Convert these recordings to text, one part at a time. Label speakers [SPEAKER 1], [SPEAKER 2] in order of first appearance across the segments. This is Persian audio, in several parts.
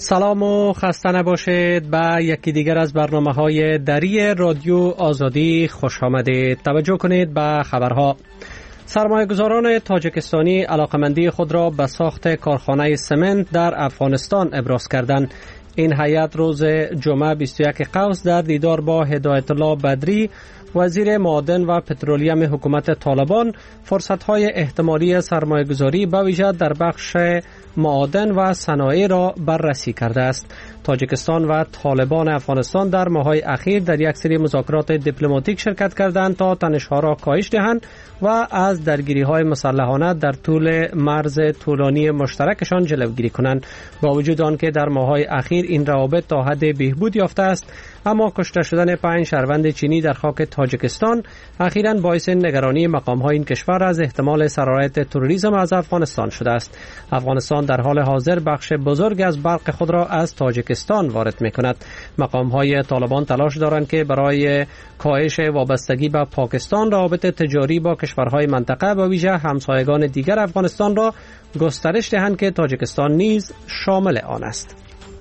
[SPEAKER 1] سلام و خسته نباشید. به یکی دیگر از برنامه‌های دری رادیو آزادی خوش آمدید. توجه کنید به خبرها. سرمایه‌گذاران تاجیکستانی علاقمندی خود را به ساخت کارخانه سمنت در افغانستان ابراز کردند. این هیئت روز جمعه 21 قوس در دیدار با هدایت الله بدری وزیر معادن و پترولیم حکومت طالبان فرصت‌های احتمالی سرمایه‌گذاری به ویژه در بخش معادن و صنایع را بررسی کرده است. تاجیکستان و طالبان افغانستان در ماه‌های اخیر در یک سری مذاکرات دیپلماتیک شرکت کردند تا تنش‌ها را کاهش دهند و از درگیری‌های مسلحانه در طول مرز طولانی مشترکشان جلوگیری کنند. با وجود آنکه در ماه‌های اخیر این روابط تا حد بهبود یافته است، اما کشته شدن 5 شهروند چینی در خاک تاجیکستان اخیراً باعث نگرانی مقام‌های این کشور از احتمال سرایت تروریسم از افغانستان شده است. افغانستان در حال حاضر بخش بزرگ از برق خود را از تاجیکستان وارد می‌کند. مقام‌های طالبان تلاش دارند که برای کاهش وابستگی به پاکستان روابط تجاری با کشورهای منطقه و ویژه همسایگان دیگر افغانستان را گسترش دهند که تاجیکستان نیز شامل آن است.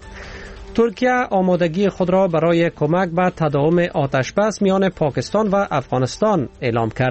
[SPEAKER 1] ترکیه آمادگی خود را برای کمک به تداوم آتش‌بس میان پاکستان و افغانستان اعلام کرد.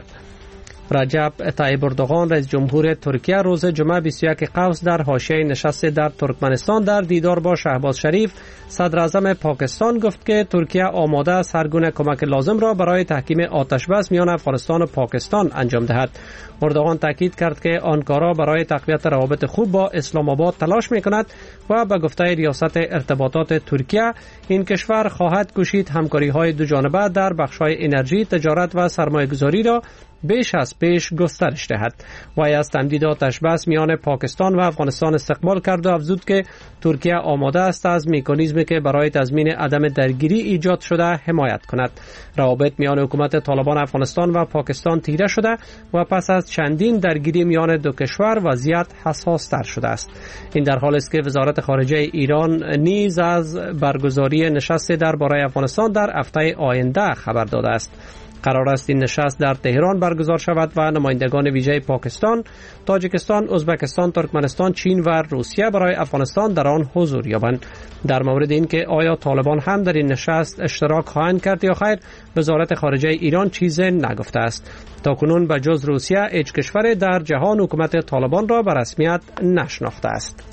[SPEAKER 1] رجب طیب اردوغان رئیس جمهور ترکیه روز جمعه 21 قوس در حاشیه نشست در ترکمنستان در دیدار با شهباز شریف صدر اعظم پاکستان گفت که ترکیه آماده است هر گونه کمک لازم را برای تحکیم آتش‌بس میان افغانستان و پاکستان انجام دهد. اردوغان تاکید کرد که آنکارا برای تقویت روابط خوب با اسلام آباد تلاش می‌کند و به گفته ریاست ارتباطات ترکیه این کشور خواهد کوشید همکاری‌های دوجانبه در بخش‌های انرژی، تجارت و سرمایه‌گذاری را بیش از پیش گسترش دهد. وی از تمدید آتش‌بس میان پاکستان و افغانستان استقبال کرد و افزود که ترکیه آماده است از مکانیزمی که برای تضمین عدم درگیری ایجاد شده حمایت کند. روابط میان حکومت طالبان افغانستان و پاکستان تیره شده و پس از چندین درگیری میان دو کشور وضعیت حساس‌تر شده است. این در حالی است که وزارت خارجه ایران نیز از برگزاری نشست درباره افغانستان در هفته آینده خبر داده است. قرار است این نشست در تهران برگزار شود و نمایندگان ویژه پاکستان، تاجیکستان، ازبکستان، ترکمنستان، چین و روسیه برای افغانستان در آن حضور یابند. در مورد اینکه آیا طالبان هم در این نشست اشتراک خواهند کرد یا خیر، وزارت خارجه ایران چیزی نگفته است. تاکنون به جز روسیه هیچ کشور در جهان حکومت طالبان را به رسمیت نشناخته است.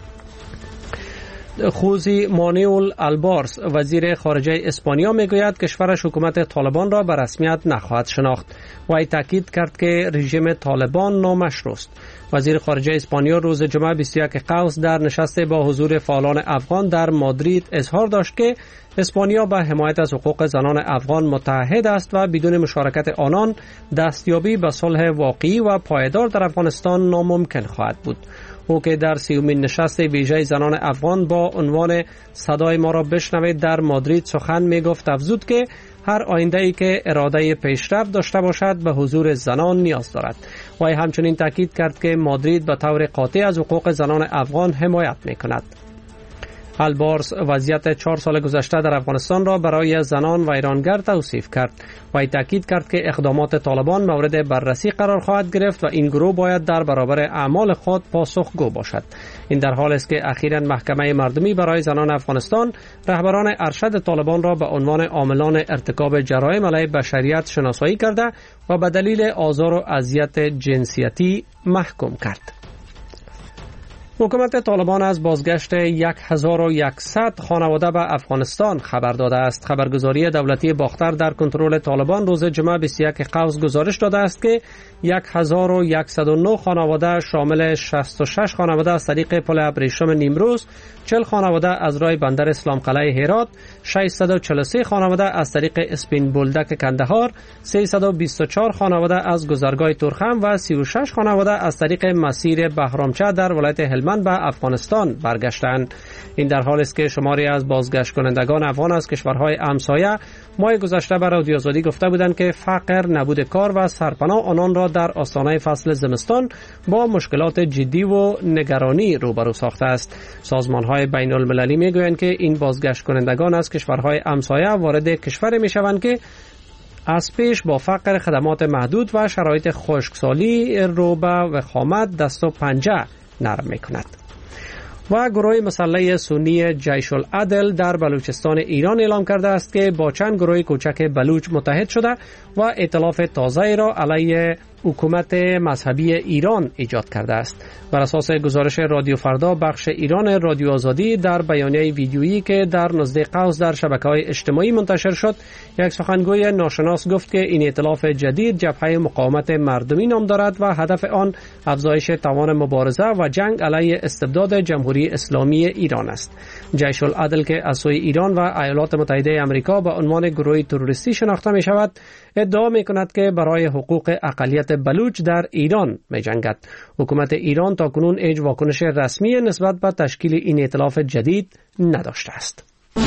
[SPEAKER 1] خوزی مانوئل آلبارس وزیر خارجه اسپانیا میگوید کشورش حکومت طالبان را به رسمیت نخواهد شناخت. وی تاکید کرد که رژیم طالبان نامشروع است. وزیر خارجه اسپانیا روز جمعه 21 قوس در نشست با حضور فعالان افغان در مادرید اظهار داشت که اسپانیا به حمایت از حقوق زنان افغان متحد است و بدون مشارکت آنان دستیابی به صلح واقعی و پایدار در افغانستان ناممکن خواهد بود. او که در 30مین نشست ویژه زنان افغان با عنوان صدای ما را بشنوید در مادرید سخن می گفت افزود که هر آینده‌ای که اراده پیشرفت داشته باشد به حضور زنان نیاز دارد. وی همچنین تاکید کرد که مادرید به طور قاطع از حقوق زنان افغان حمایت می کند. آلبارس وضعیت 4 سال گذشته در افغانستان را برای زنان و ایرانگر توصیف کرد. وی تاکید کرد که اقدامات طالبان مورد بررسی قرار خواهد گرفت و این گروه باید در برابر اعمال خود پاسخگو باشد. این در حالی است که اخیراً محکمه مردمی برای زنان افغانستان رهبران ارشد طالبان را به عنوان عاملان ارتکاب جرایم علیه بشریت شناسایی کرده و به دلیل آزار و اذیت جنسیتی محکوم کرد. حکومت طالبان از بازگشت 1100 خانواده به افغانستان خبر داده است. خبرگزاری دولتی باختر در کنترل طالبان روز جمعه 21 قوس گزارش داده است که 1109 خانواده شامل 66 خانواده از طریق پل ابریشم نیمروز، 40 خانواده از راه بندر اسلام قلعه هرات، 643 خانواده از طریق اسپین بولدک کندهار، 324 خانواده از گذرگاه تورخم و 36 خانواده از طریق مسیر بهرامچه در ولایت هلمند به افغانستان برگشتند. این در حالی است که شماری از بازگشت کنندگان افغان از کشورهای همسایه ماه گذشته به رادیو آزادی گفته بودند که فقر، نبود کار و سرپناه آنان را در آستانه فصل زمستان با مشکلات جدی و نگرانی روبرو ساخته است. سازمان‌های بین‌المللی می‌گویند که این بازگشت کنندگان از کشورهای همسایه وارد کشور می‌شوند که از پیش با فقر، خدمات محدود و شرایط خشکسالی رو به وخامت دست و پنجه نرم می‌کند. و گروه مسلح سنی جیش العدل در بلوچستان ایران اعلام کرده است که با چند گروه کوچک بلوچ متحد شده و ائتلاف تازه را علیه حکومت مذهبی ایران ایجاد کرده است. بر اساس گزارش رادیو فردا بخش ایران رادیو آزادی در بیانیه ویدیویی که در نزد قوس در شبکه‌های اجتماعی منتشر شد، یک سخنگوی ناشناس گفت که این ائتلاف جدید جبهه مقاومت مردمی نام دارد و هدف آن افزایش توان مبارزه و جنگ علیه استبداد جمهوری اسلامی ایران است. جیش العدل که از سوی ایران و ایالات متحده آمریکا به عنوان گروه تروریستی شناخته می شود، ادعا می کند که برای حقوق اقلیت بلوچ در ایران می جنگد. حکومت ایران تا کنون هیچ واکنش رسمی نسبت به تشکیل این ائتلاف جدید نداشته است.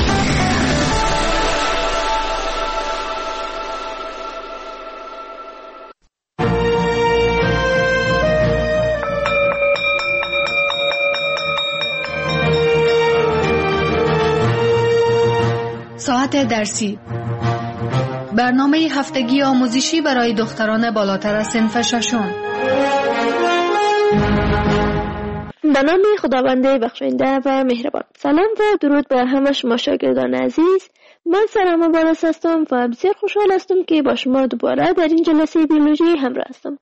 [SPEAKER 2] ساعت درسی، برنامه هفتگی آموزشی برای دختران بالاتر از صنف ششم.
[SPEAKER 3] به نام خداوند بخشنده و مهربان. سلام و درود به همه شما شاگردان عزیز. من سرام مبارز هستم و بسیار خوشحال هستم که با شما دوباره در این جلسه بیولوژی همراه هستم.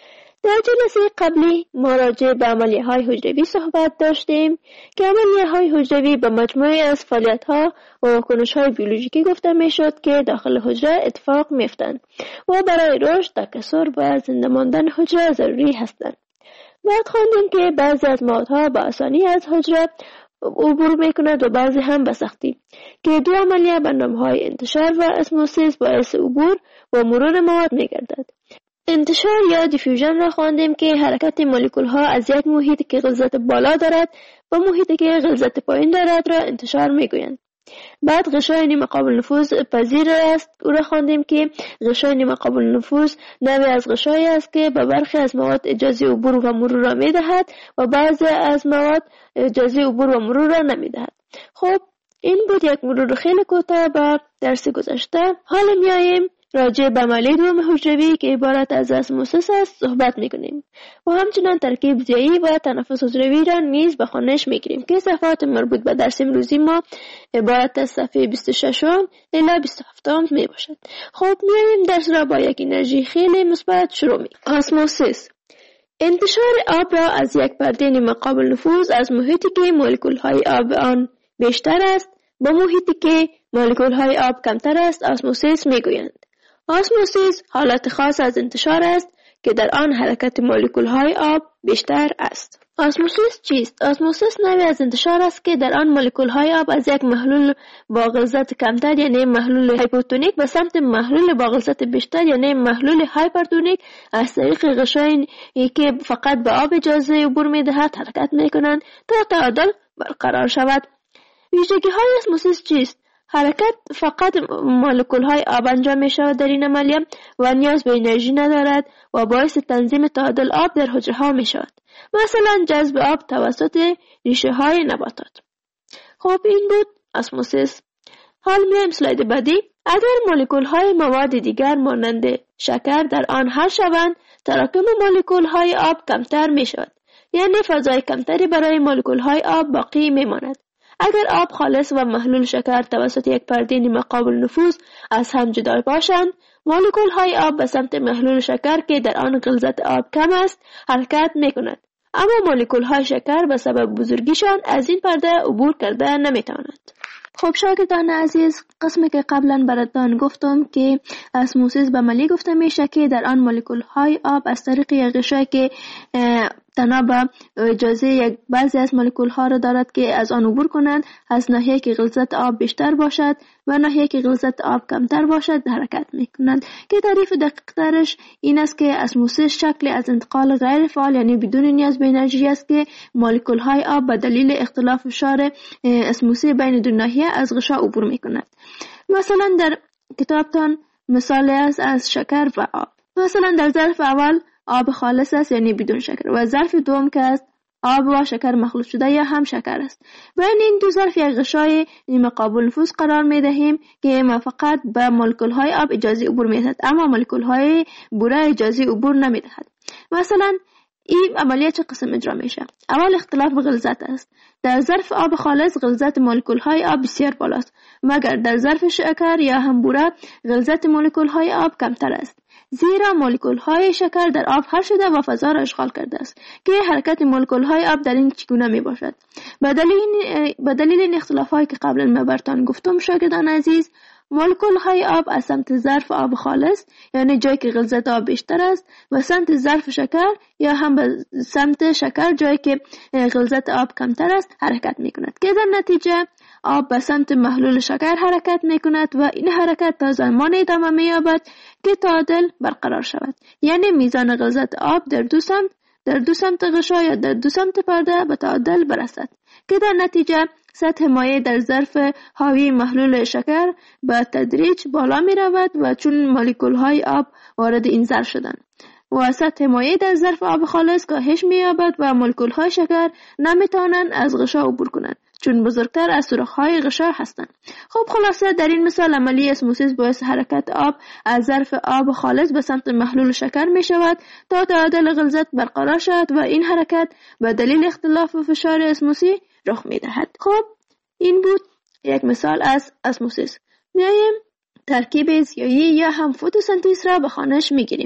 [SPEAKER 3] در جلسه قبلی ما راجع به عملیه‌های حجروی صحبت داشتیم که عملیه‌های حجروی به مجموعه از فعالیت‌ها و واکنش‌های بیولوژیکی گفته می‌شد که داخل حجره اتفاق می‌افتند و برای رشد، تکثر و زنده ماندن حجره ضروری هستند. بعد خواندیم که بعضی از موادها به آسانی از حجره عبور می‌کند و بعضی هم به سختی، که دو عملیه به نام‌های انتشار و اسموسیس باعث عبور و مرور مواد می‌گردد. انتشار یا دیفیوژن را خواندیم که حرکت مولکول ها از یک محیط که غلظت بالا دارد و محیطی که غلظت پایین دارد را انتشار میگویند. بعد غشای نیمه قابل نفوذ پذیر است، او را خواندیم که غشای نیمه قابل نفوذ نوعی از غشایی است که به برخی از مواد اجازه عبور و مرور را میدهد و بعضی از مواد اجازه عبور و مرور را نمیدهد. خب این بود یک مرور خیلی کوتاه به درس گذشته. حالا میاییم راجع به عملیه دوم حجروی که عبارت از اسموسیس است صحبت میکنیم و همچنان ترکیب ضیایی و تنفس حجروی را نیز به خوانش میگیریم که صفحات مربوط به درس امروزی ما عبارت از صفحه 26 الی 27 می باشد. خب میایم درس را با یک انرژی خیلی مثبت شروع می. اسموسیس، انتشار آب را از یک پرده نیمه قابل نفوذ از محیطی که مولکول های آب آن بیشتر است با محیطی که مولکول های آب کمتر است اسموسیس میگویند. اسموسیس حالت خاص از انتشار است که در آن حرکت مولکول های آب بیشتر است. اسموسیس چیست؟ اسموسیس نوعی از انتشار است که در آن مولکول های آب از یک محلول با غلظت کمتر یعنی محلول هایپوتونیک به سمت محلول با غلظت بیشتر یعنی محلول هایپرتونیک از طریق غشایی که فقط به آب اجازه عبور می‌دهد حرکت می‌کنند تا تعادل برقرار شود. ویژگی های اسموسیس چیست؟ حرکت فقط مولکول های آب انجام می شود در این عملیه و نیاز به انرژی ندارد و باعث تنظیم تعادل آب در حجره ها می شود، مثلا جذب آب توسط ریشه های نباتات. خب این بود اسموسیس. حال میایم اسلاید بعدی. اگر مولکول های مواد دیگر مانند شکر در آن حل شوند، تراکم مولکول های آب کمتر می شود، یعنی فضای کمتری برای مولکول های آب باقی می ماند. اگر آب خالص و محلول شکر توسط یک پرده نیمه قابل نفوذ از هم جدا باشند، مولکول های آب به سمت محلول شکر که در آن غلظت آب کم است حرکت می کند، اما مولکول های شکر به سبب بزرگیشان از این پرده عبور کرده نمی توانند. خب شاگردان عزیز، قسمی که قبلا براتون گفتم که اسموسیس به عملیه گفته میشه که در آن مولکول های آب از طریق یک غشایی که تنها اجازه یک بعضی از مولکول ها را دارد که از آن عبور کنند از ناحیه که غلظت آب بیشتر باشد و ناحیه که غلظت آب کمتر باشد حرکت میکنند، که تعریف دقیق ترش این است که اسموسیس شکلی از انتقال غیر فعال یعنی بدون نیاز به انرژی است که مولکول های آب به دلیل اختلاف فشار اسموسی بین دو ناحیه از غشا عبور میکنند. مثلا در کتابتان مثال است از شکر و آب. مثلا در ظرف اول آب خالص است یعنی بدون شکر و ظرف دوم که است آب و شکر مخلوط شده یا هم شکر است. بین این دو ظرف یک غشای نیمه قابل نفوذ قرار می دهیم که ما فقط به مولکول های آب اجازه عبور می دهد اما مولکول های بوره اجازه عبور نمی دهد. مثلا این عملیات چه قسم اجرا میشه؟ اول اختلاف غلظت است. در ظرف آب خالص غلظت مولکول های آب بسیار بالاست، مگر در ظرف شکر یا همبوره غلظت مولکول های آب کمتر است، زیرا مولکول های شکر در آب حل شده و فضا را اشغال کرده است. که حرکت مولکول های آب در این چگونه می باشد؟ به دلیل این اختلاف هایی که قبلا من براتون گفتم شاگردان عزیز، مولکول های آب از سمت ظرف آب خالص، یعنی جایی که غلظت آب بیشتر است، و سمت ظرف شکر یا هم به سمت شکر جایی که غلظت آب کمتر است حرکت می کند، که در نتیجه آب به سمت محلول شکر حرکت می کند و این حرکت تا زمانی ادامه می یابد که تعادل برقرار شود، یعنی میزان غلظت آب در دو سمت غشا یا در دو سمت پرده به تعادل برسد، که در نتیجه سطح مایع در ظرف حاوی محلول شکر به تدریج بالا می رود و چون مولکول های آب وارد این ظرف شدند و سطح مایع در ظرف آب خالص کاهش می یابد و مولکول های شکر نمی توانند از غشا عبور کنند، چون بزرگتر از سوراخ های غشا هستند. خب خلاصه در این مثال عملیه اسموسیس باعث حرکت آب از ظرف آب خالص به سمت محلول شکر می شود تا تعادل غلظت برقرار شود و این حرکت به دلیل اختلاف فشار اسموسی رخ می دهد. خب این بود یک مثال از اسموسیس. میایم ترکیب زیایی یا هم فتوسنتز را به خوانش می گیریم.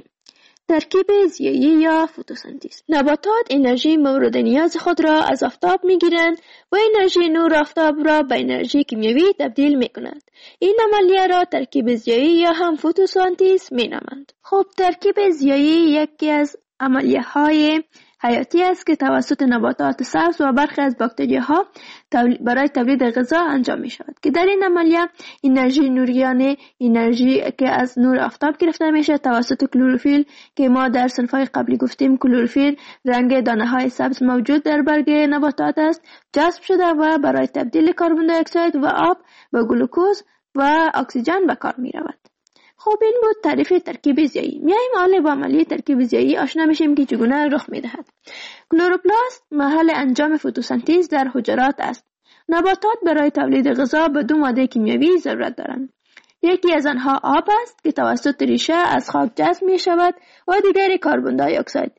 [SPEAKER 3] ترکیب زیایی یا فتوسنتز. نباتات انرژی مورد نیاز خود را از آفتاب می گیرند و انرژی نور آفتاب را به انرژی کیمیایی تبدیل می کنند. این عملیه را ترکیب زیایی یا هم فتوسنتز می نامند. خب ترکیب زیایی یکی از عملیه های حیاتی است که توسط نباتات سبز و برخی از باکتریاها برای تولید غذا انجام می شود، که در این عملیه انرژی نوریانه، انرژی که از نور آفتاب گرفته می شود توسط کلروفیل که ما در صنفهای قبلی گفتیم کلروفیل رنگ دانه های سبز موجود در برگ نباتات است، جذب شده و برای تبدیل کربن دی اکساید و آب به گلوکوز و اکسیژن به کار می رود. خب این بود تعریف ترکیب زیایی. میایم حالا با عملیه ترکیب زیایی آشنا میشیم که چگونه رخ میدهد. کلوروپلاست محل انجام فتوسنتز در حجرات است. نباتات برای تولید غذا به دو ماده کیمیایی ضرورت دارند. یکی از آنها آب است که توسط ریشه از خاک جذب می شود و دیگری کربن دی اکساید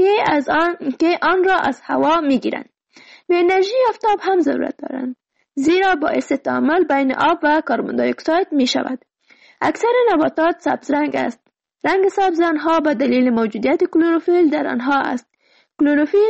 [SPEAKER 3] که آن را از هوا میگیرند. به انرژی آفتاب هم ضرورت دارند، زیرا باعث تعامل بین آب و کربن دی اکساید می شود. اکثر نباتات سبز رنگ است. رنگ سبز آنها به دلیل موجودیت کلروفیل در آنها است. کلروفیل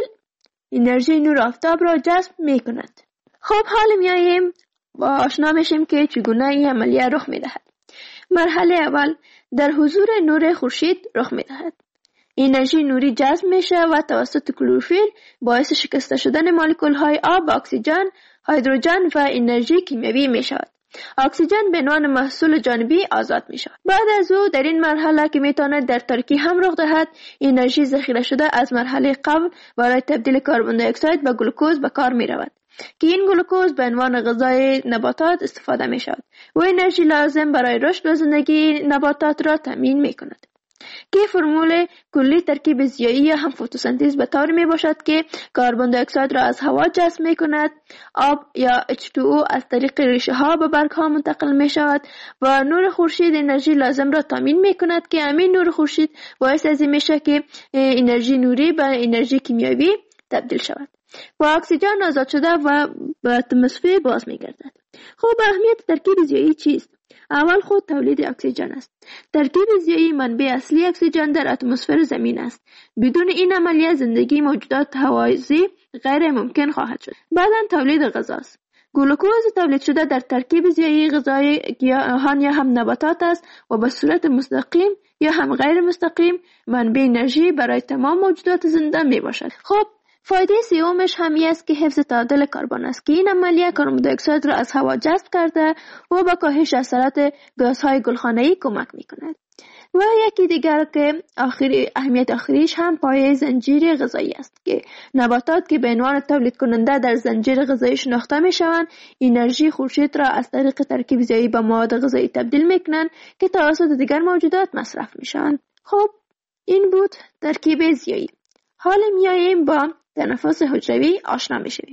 [SPEAKER 3] انرژی نور آفتاب را جذب می کند. خب حالا میاییم با آشنا میشیم که چگونه این عملیه رخ می دهد. مرحله اول در حضور نور خورشید رخ می دهد. انرژی نوری جذب میشه و توسط کلروفیل باعث شکسته شدن مولکول های آب، اکسیژن، هیدروژن و انرژی کیمیایی می شود. اکسیژن به عنوان محصول جانبی آزاد می شود. بعد از او در این مرحله که می تواند در تاریکی هم رخ دهد، انرژی ذخیره شده از مرحله قبل برای تبدیل کربن دی اکساید به گلوکوز به کار می رود که این گلوکوز به عنوان غذای نباتات استفاده می شود و انرژی لازم برای رشد و زندگی نباتات را تامین می کند. که فرمول کلی ترکیب زیایی یا هم فتوسنتز به طور می باشد که کربن دی اکساید را از هوا جذب می کند، آب یا H2O از طریق ریشه ها به برگ ها منتقل می شود و نور خورشید انرژی لازم را تامین می کند که همین نور خورشید باعث از این می شود که انرژی نوری به انرژی کیمیایی تبدیل شود و اکسیژن آزاد شده و به اتمسفر باز می گردد. خب اهمیت ترکیب زیایی چیست؟ اول خود تولید اکسیژن است. ترکیب زیایی منبع اصلی اکسیژن در اتمسفر زمین است. بدون این عملیه زندگی موجودات هوازی غیر ممکن خواهد شد. بعداً تولید غذا است. گلوکوز تولید شده در ترکیب زیایی غذای گیاهان یا هم نباتات است و به صورت مستقیم یا هم غیر مستقیم منبع انرژی برای تمام موجودات زنده می باشد. خب فایده سومش همی است که حفظ تعادل کربن است که این عملیه کربن دی اکساید را از هوا جذب کرده و به کاهش اثرات گازهای گلخانه‌ای کمک می‌کند. و یکی دیگر که اهمیت آخریش هم پایه زنجیره غذایی است که نباتات که به عنوان تولید کننده در زنجیره غذایی شناخته می‌شوند انرژی خورشید را از طریق ترکیب زیایی به مواد غذایی تبدیل می‌کنند که توسط دیگر موجودات مصرف می‌شوند. خب این بود ترکیب زیایی. حالا میاییم با تنفس حجروی آشنا میشیم.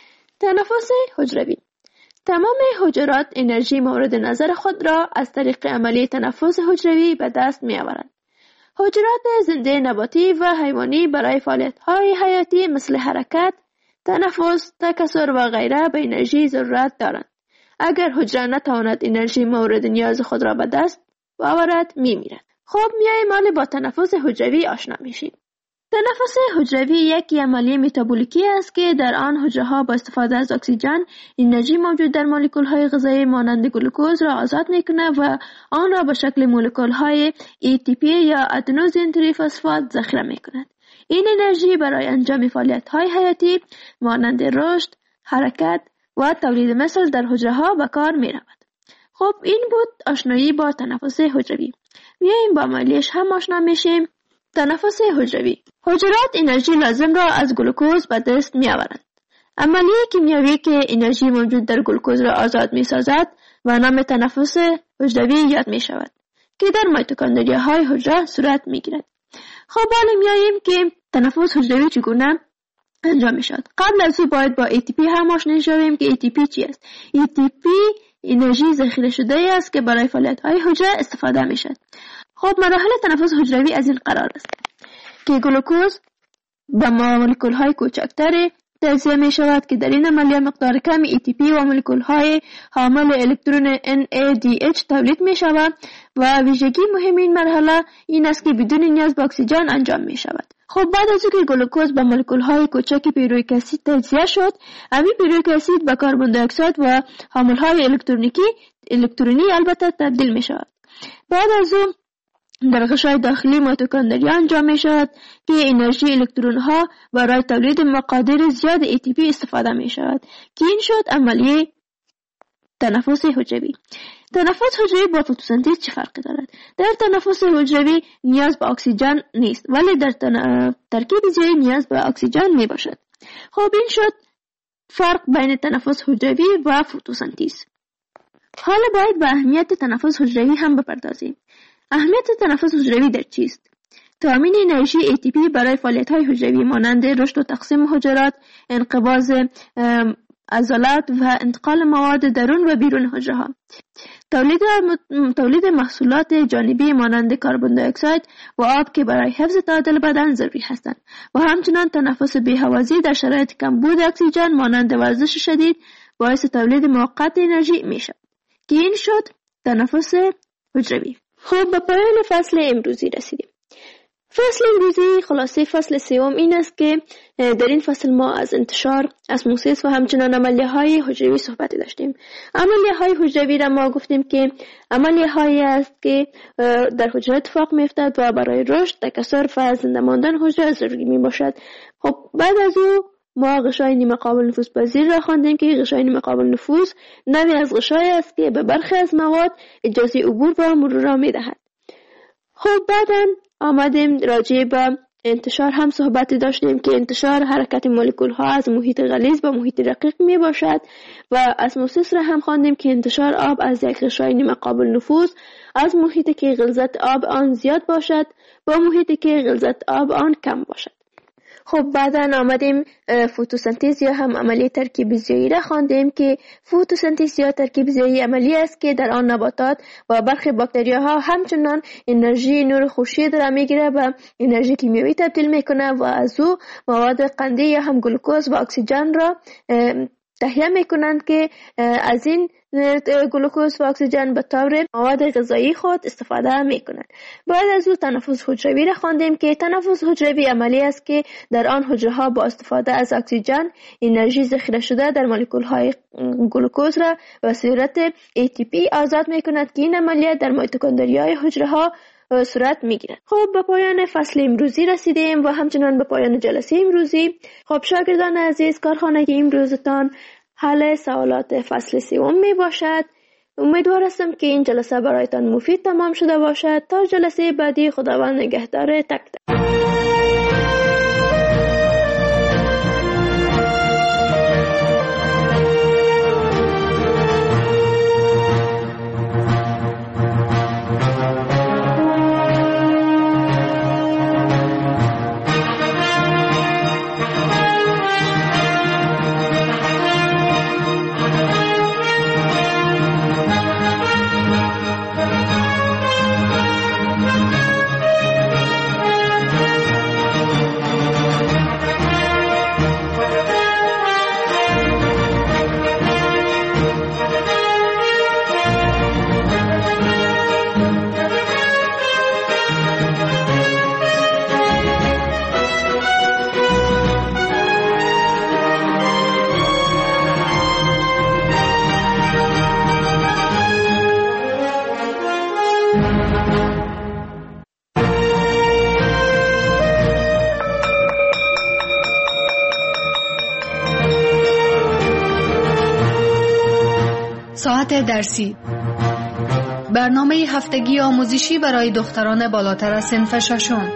[SPEAKER 3] تنفس حجروی. تمام حجرات انرژی مورد نظر خود را از طریق عملیه تنفس حجروی به دست می آورند. حجرات زنده نباتی و حیوانی برای فعالیت‌های حیاتی مثل حرکت، تنفس، تکثر و غیره به انرژی ضرورت دارند. اگر حجره نتواند انرژی مورد نیاز خود را به دست آورد میمیرد. خب میاییم حالا با تنفس حجروی آشنا میشیم. تنفس حجروی یک عملیه متابولیکی است که در آن حجره‌ها با استفاده از اکسیژن انرژی موجود در مولکول‌های غذایی مانند گلوکوز را آزاد می‌کند و آن را به شکل مولکول‌های ATP یا ادنوزین تریفسفات ذخیره می‌کند. این انرژی برای انجام فعالیت‌های حیاتی مانند رشد، حرکت و تولید مثل در حجره‌ها به کار می‌رود. خب این بود آشنایی با تنفس حجروی. میاییم با عملیش هم آشنا میشیم. تنفس حجروی. حجرات انرژی لازم را از گلوکوز به دست می آورند. عملیه کیمیایی که انرژی موجود در گلوکوز را آزاد می سازد و نام تنفس حجروی یاد می شود که در میتوکندریاهای حجره صورت می گیرد. خب حالا میاییم که تنفس حجروی چگونه انجام می شود. قبل از او باید با ATP هم آشنا شویم که ATP چی است. ATP انرژی ذخیره شده است که برای فعالیت‌های حجره استفاده می شود. خب مراحل تنفس حجروی از این قرار است که گلوکوز با مولکول‌های کوچکتر تجزیه می شود که در این عملیه مقدار کمی ATP و مولکول‌های حامل الکترون NADH تولید می شود و ویژگی مهم این مرحله این است که بدون نیاز به اکسیژن انجام می شود. خب بعد از اینکه گلوکوز با مولکول‌های کوچک پیرویک اسید تجزیه شد، همین پیرویک اسید به کربن دی اکساید و حامل‌های الکترونی البته تبدیل می شود. بعد از اون در غشای داخلی میتوکندریا انجام می شود که انرژی الکترون ها برای تولید مقادیر زیاد ATP استفاده می شود که این شد عملیه تنفس حجروی. تنفس حجروی با فتوسنتز چه فرقی دارد؟ در تنفس حجروی نیاز به اکسیژن نیست ولی در ترکیب زیایی نیاز به اکسیژن می باشد. خب این شد فرق بین تنفس حجروی و فتوسنتز. حالا باید به اهمیت تنفس حجروی هم بپردازیم. اهمیت تنفس حجروی در چیست؟ تامین انرژی ATP برای فعالیت‌های حجروی مانند رشد و تقسیم حجرات، انقباض عضلات و انتقال مواد درون و بیرون حجره‌ها. تولید محصولات جانبی مانند کربن دی اکساید و آب که برای حفظ تعادل بدن ضروری هستند و همچنین تنفس بی‌هوازی در شرایط کمبود اکسیژن مانند ورزش شدید باعث تولید موقت انرژی می‌شود. که این شد تنفس حجروی. خب به پایان فصل امروزی رسیدیم. فصل امروزی خلاصه فصل سوم این است که در این فصل ما از انتشار، اسموسیس و همچنان عملیه‌های حجروی صحبت داشتیم. عملیه‌های حجروی را ما گفتیم که عملیه‌هایی است که در حجره اتفاق می‌افتد و برای رشد، تکثر و زنده ماندن حجره ضروری میباشد. خب بعد از او ما غشای نیمه قابل نفوذ پذیر را خواندیم که غشای نیمه قابل نفوذ نوعی از غشای است که به برخی از مواد اجازه عبور و مرور را می‌دهد. خب بعداً آمدیم راجع به انتشار هم صحبت داشتیم که انتشار حرکت مولکول ها از محیط غلیظ به محیط رقیق می باشد و اسموسیس را هم خواندیم که انتشار آب از یک غشای نیمه قابل نفوذ از محیطی که غلظت آب آن زیاد باشد با محیطی که غلظت آب آن کم باشد. خب بعداً آمدیم فتوسنتز یا هم عملیه ترکیب زیایی را خواندیم که فتوسنتز یا ترکیب زیایی عملی است که در آن نباتات و برخی باکتریاها همچنان انرژی نور خورشید را میگیره و انرژی کیمیایی تبدیل میکنه و از او مواد قندی یا هم گلوکوز و اکسیژن را تهیه میکنند که از این گلوکوز و اکسیژن به طور مواد غذایی خود استفاده میکنند. بعد از او تنفس حجروی را خواندیم که تنفس حجروی عملی است که در آن حجره ها با استفاده از اکسیژن انرژی ذخیره شده در مولکول های گلوکوز را به صورت ATP آزاد میکند که این عملیات در میتوکندریای حجره ها صورت میگیرد. خب به پایان فصل امروزی رسیدیم و همچنان به پایان جلسه امروزی. خب شاگردان عزیز، کارخانه امروزتان حل سوالات فصل سوم می باشد. امیدوار هستم که این جلسه برایتان مفید تمام شده باشد. تا جلسه بعدی، خداوند نگهدار تک تک.
[SPEAKER 2] ساعت درسی، برنامه هفتگی آموزشی برای دختران بالاتر از صنف ششم.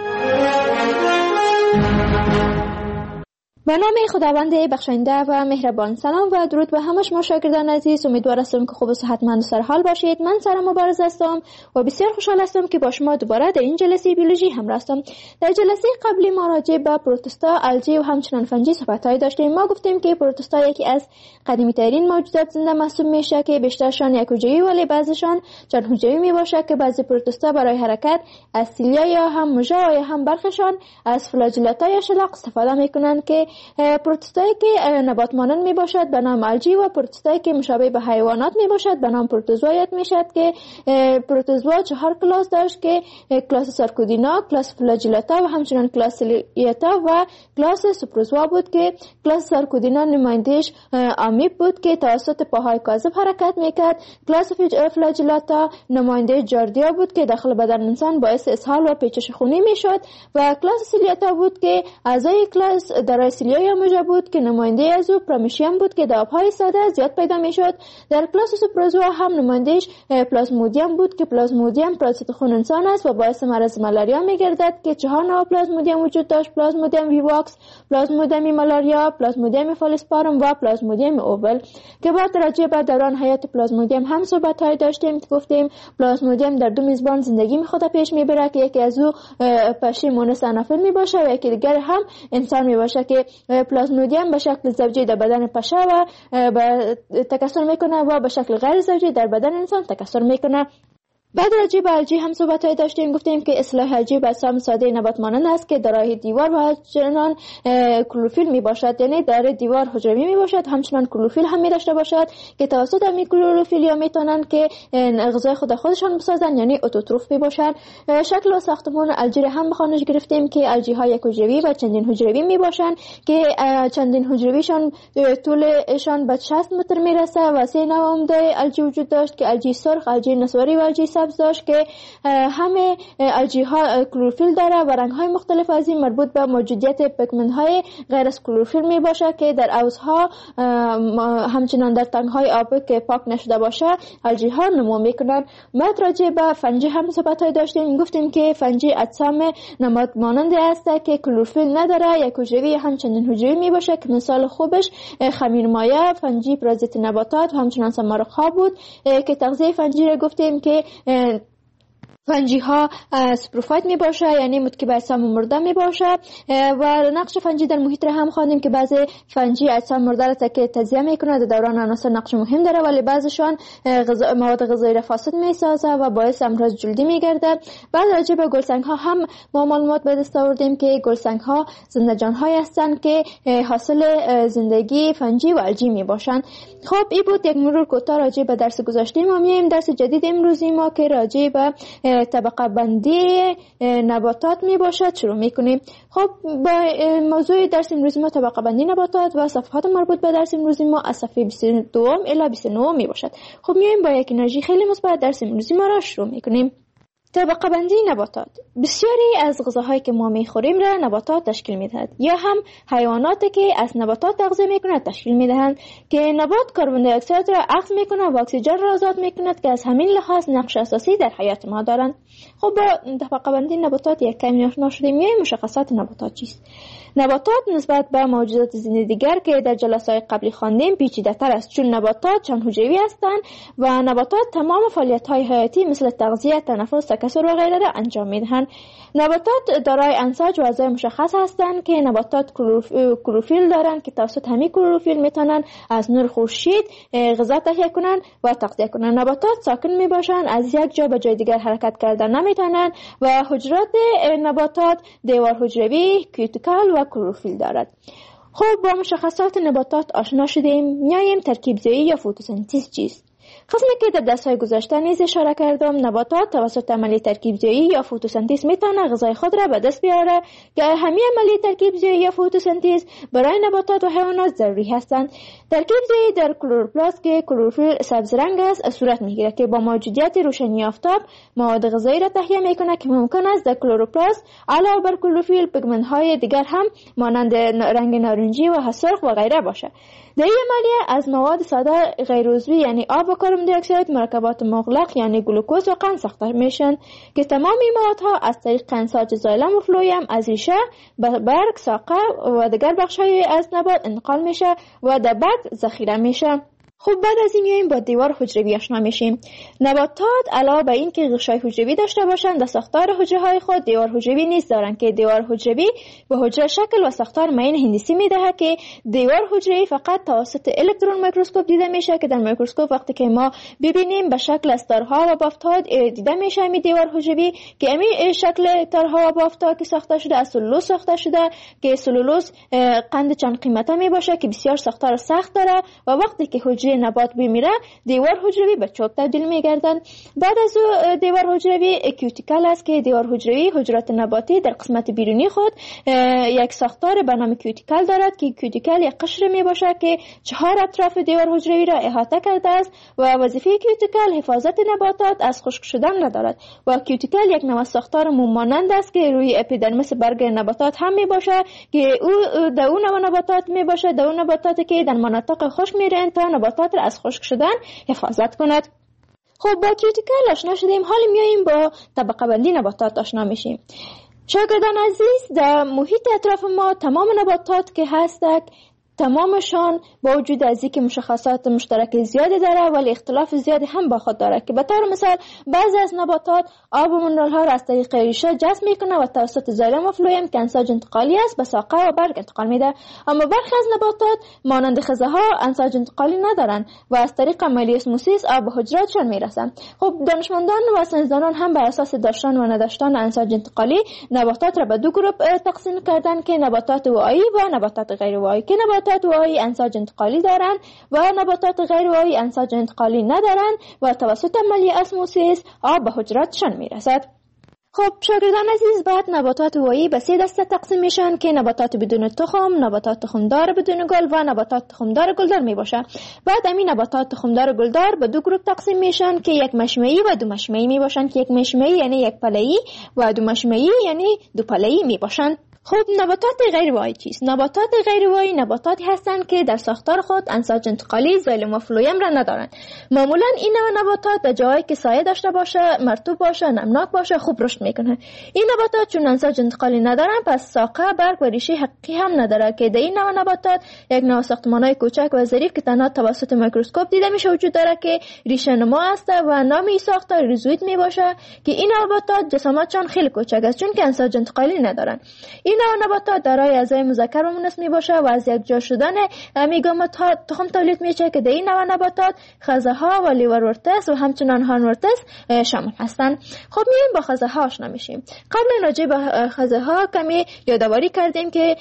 [SPEAKER 3] به نام خداوند بخشنده و مهربان. سلام و درود به همه شما شاگردان عزیز. امیدوار هستم که خوب و صحتمند و سرحال باشید. من سارا مبارز هستم و بسیار خوشحال هستم که با شما دوباره در این جلسه بیولوژی همراه هستم. در جلسه قبلی ما راجع به پروتوستا، الژی و همچنین فنجی صحبت‌های داشتیم. ما گفتیم که پروتوستا یکی از قدیمی‌ترین موجودات زنده محسوب میشه که بیشترشان یک حجروی ولی بعضیشان چند حجروی میباشه که بعضی پروتوستا برای حرکت از سیلیا یا هم موژه و یا هم برخشان از فلاجلتا یا شلاق استفاده میکنن که پروتوستایی که نبات مانند می باشد به نام الژی و پروتوستایی که مشابه به حیوانات می باشد به نام پروتوزوا یاد می شد که پروتوزوا 4 کلاس داشت که کلاس سارکودینا، کلاس فلاجلتا و همچنین کلاس سیلیتا و کلاس سوپروزوا بود که کلاس سارکودینا نمایندهش آمیب بود که توسط پاهای کاذب حرکت می کرد. کلاس فلاجلتا نماینده جاردیا بود که داخل بدن انسان باعث اسهال و پیچش خونی می شد و کلاس سیلیتا بود که اعضای کلاس در یا موژه بود که نماینده از او پرامیشیم بود که دابهای ساده زیاد پیدا می شد. در کلاس سوپروزوا هم نمایندهش پلازمودیم بود که پلازمودیم پروستات خون انسان است و باعث مرض مالاریا می گردد که 4 نوع پلازمودیم وجود داشت: پلازمودیم ویواکس، پلازمودیم مالاریا، پلازمودیم فالسپارم و پلازمودیم اوول که بعد راجع به دوران حیات پلازمودیم هم صحبت‌های داشتیم که گفتیم پلازمودیم در 2 میزبان زندگی می خود پیش می بره که یکی از او پشه مونس انافیل می باشه و یکی دیگر هم انسان می باشه که پلازمودیم به شکل زوجی در بدن پشه و تکثر میکنه و به شکل غیر زوجی در بدن انسان تکثر میکنه. بعد راجع به الژی هم صحبت‌های داشتیم. گفتیم که اصطلاح الژی به اسم ساده نبات مانند است که دارای دیوار و همچنان کلروفیل می باشد، یعنی دارای دیوار حجروی می باشد، همچنان کلروفیل هم می داشته باشد که توسط همین کلروفیلیا میتونن که غذای خودشان بسازن، یعنی اتوتروف می باشن. شکل و ساختمان الژی هم بخوانش گرفتیم که الژی ها یک حجروی و چندین حجروی می باشن که چندین حجرویشان طولشان به 60 متر میرسه و 3 نوع عمده الژی وجود داشت که الژی سرخ، الژی نسواری و الژی داشت که همه الژی ها کلروفیل داره و رنگ های مختلف از این مربوط به موجودیت پیگمنت های غیر از کلروفیل می باشه که در عوضها همچنان در تنگ های آبی که پاک نشده باشه الژی ها نمو میکنن. بعد راجع به فنجی هم صحبت های داشتیم. گفتیم که فنجی اجسام نبات مانند است که کلروفیل نداره، یک حجروی همچنین حجروی می باشه که مثال خوبش خمیرمایه، فنجی پرازیت نباتات و همچنان سمارق ها بود که تغذیه فنجی را گفتیم که فنجی ها سپروفایت می باشه، یعنی متکی به اجسام مرده می باشه و نقش فنجی در محیط را هم خواندیم که بعضی فنجی اجسام مرده را که تجزیه میکنه در دوران عناصر نقش مهم داره ولی بعضیشان مواد غذایی را فاسد می سازه و باعث امراض جلدی می گرده. بعد راجع به گلسنگ ها هم ما معلومات به دست آوردیم که گلسنگ ها زنده جان های هستند که حاصل زندگی فنجی و الژی می باشن. خب این بود یک مرور کوتاه راجع به درس گذشته. ما میایم درس جدید امروزی ما که راجع به طبقه بندی نباتات می باشد شروع می کنیم. خب با موضوع درس امروزی ما طبقه بندی نباتات و صفحات مربوط به درس امروزی ما از صفحه 22 الی 29 می باشد. خب میایم با یک انرژی خیلی مثبت درس امروزی ما را شروع می کنیم. طبقه بندی نباتات. بسیاری از غذاهایی که ما میخوریم را نباتات تشکیل میدهد یا هم حیواناتی که از نباتات تغذیه میکنند تشکیل میدهند که نبات کربن دی اکساید را اخذ میکنه و اکسیژن را آزاد میکند که از همین لحاظ نقش اساسی در حیات ما دارند. خب با طبقه بندی نباتات یک کمی آشنا شدیم. میایم مشخصات نباتات چیست؟ نباتات نسبت به موجودات زنده دیگر که در جلسه‌های قبلی خواندیم پیچیده‌تر است، چون نباتات چند حجروی هستند و نباتات تمام فعالیت‌های حیاتی مثل تغذیه، تنفس، تکثر و غیره را انجام می‌دهند. نباتات دارای انساج و اعضای مشخص هستند که نباتات کلروفیل دارند که توسط همین کلروفیل میتونن از نور خورشید غذا تهیه کنند و تغذیه کنند. نباتات ساکن میباشند، از یک جا به جای دیگر حرکت کردن نمیتونند و حجرات نباتات دیوار حجروی، کیوتیکل و کلروفیل دارد. خب با مشخصات نباتات آشنا شدیم. میایم ترکیب زایی یا فتوسنتز چیست؟ قسمی که در دست‌های گذشته نیز اشاره کردم، نباتات توسط عملیه ترکیب‌زایی یا فتوسنتز میتونه غذای خود را به دست بیاره که همین عملیه ترکیب‌زایی یا فتوسنتز برای نباتات و حیوانات ضروری هستند. ترکیب‌زایی در کلروپلاست که کلروفیل سبز رنگ است صورت میگیره که با موجودیت روشنی آفتاب مواد غذایی را تهیه میکنه که ممکن است در کلروپلاست علاوه بر کلروفیل پیگمنت‌های دیگر هم مانند رنگ نارنجی و سرخ و غیره باشه. در این عملیه از مواد ساده غیر عضوی یعنی آب و کربن دی اکساید مرکبات مغلق یعنی گلوکوز و قند ساخته میشن که تمام این موادها از طریق قندساج زایلم و فلویم از ریشه به برگ، ساقه و دیگر بخش‌های از نبات انتقال میشه و در برگ ذخیره میشه. خب بعد از این میایم با دیوار حجروی آشنا میشیم. نباتات علاوه بر این که غشای حجروی داشته باشند در ساختار حجره های خود دیوار حجروی نیز دارند که دیوار حجروی به حجره شکل و ساختار معین هندسی میدهد که دیوار حجروی فقط توسط الکترون میکروسکوپ دیده میشه که در میکروسکوپ وقتی که ما ببینیم به شکل از تارها و بافت‌ها دیده میشه می دیوار حجروی که همین شکل تارها و بافت‌ها که ساخته شده از سلولوز ساخته شده که سلولوز قند چند قیمته می باشه که بسیار ساختار سخت داره و وقتی که حجره نبات بمیره دیوار حجروی به چوب تبدیل میگردن. بعد از دیوار حجروی کیوتیکل است که دیوار حجروی حجرات نباتی در قسمت بیرونی خود یک ساختار به نام کیوتیکل دارد که کیوتیکل یک قشر می باشه که 4 اطراف دیوار حجروی را احاطه کرده است و وظیفه کیوتیکل حفاظت نباتات از خشک شدن را دارد و کیوتیکل یک نوع ساختار موم مانند است که روی اپیدرمیس برگ نباتات هم می باشه که در اون نوع نباتات می باشه در اون نباتاتی که در مناطق خشک میرن تا نباتات از خشک شدن حفاظت کند. خب با کیوتیکل آشنا شدیم، حالا میاییم با طبقه بندی نباتات آشنا میشیم. شاگردان عزیز، در محیط اطراف ما تمام نباتات که هستند تمامشان با وجود از اینکه مشخصات مشترک زیادی داره ولی اختلاف زیادی هم با خود داره که به طور مثال بعضی از نباتات آب و منرال ها را از طریق ریشه جذب میکنه و توسط زایلم و فلویم که انساج انتقالی است به ساقه و برگ انتقال میده، اما برخی از نباتات مانند خزه ها انساج انتقالی ندارن و از طریق عملیه اسموسیس آب به حجراتشان میرسن. خب دانشمندان و ساینسدانان هم بر اساس داشتن و نداشتن انساج انتقالی نباتات را به دو گروه تقسیم کردن که نباتات واعی و نباتات غیر واعی که نباتات واعی انساج انتقالی دارند و نباتات غیر واعی انساج انتقالی ندارند و توسط عملیه اسموسیس آب به حجراتشان میرسد. خب شاگردان عزیز، بعد نباتات واعی به 3 دسته تقسیم میشن که نباتات بدون تخم، نباتات تخمدار بدون گل و نباتات تخمدار گلدار می باشه. بعد همین نباتات تخمدار گلدار به 2 گروه تقسیم میشن که یک مشمعی و 2 مشمعی می باشن که یک مشمعی یعنی یک پله‌ای و 2 مشمعی یعنی 2 پله‌ای می باشن. خب نباتات غیر واعی چیست؟ نباتات غیر واعی نباتاتی هستند که در ساختار خود انساج انتقالی زایلم و فلویم را ندارند. معمولا این نوع نباتات در جایی که سایه داشته باشه، مرطوب باشه، نمناک باشه خوب رشد میکنه. این نباتات چون انساج انتقالی ندارن پس ساقه، برگ و ریشه حقیقی هم نداره که در این نوع نباتات یک نوع ساختمانای کوچک و ظریف که تنها توسط میکروسکوپ دیده میشه وجود داره که ریشه نما است و نام این ساختار ریزوید می باشه که این نباتات جسامتشان خیلی کوچک است چون که انساج انتقالی ندارن. این نوع نباتات دارای اعضای مذکر و مؤنث می باشه و از یک جا شدن میگامات ها تخم تولید میشه که در این نوع نباتات خزه ها و لیورورتس و همچنان هارنورتس شامل هستند. خب میایم با خزه ها آشنا میشیم. قبل راجع به خزه ها کمی یادآوری کردیم که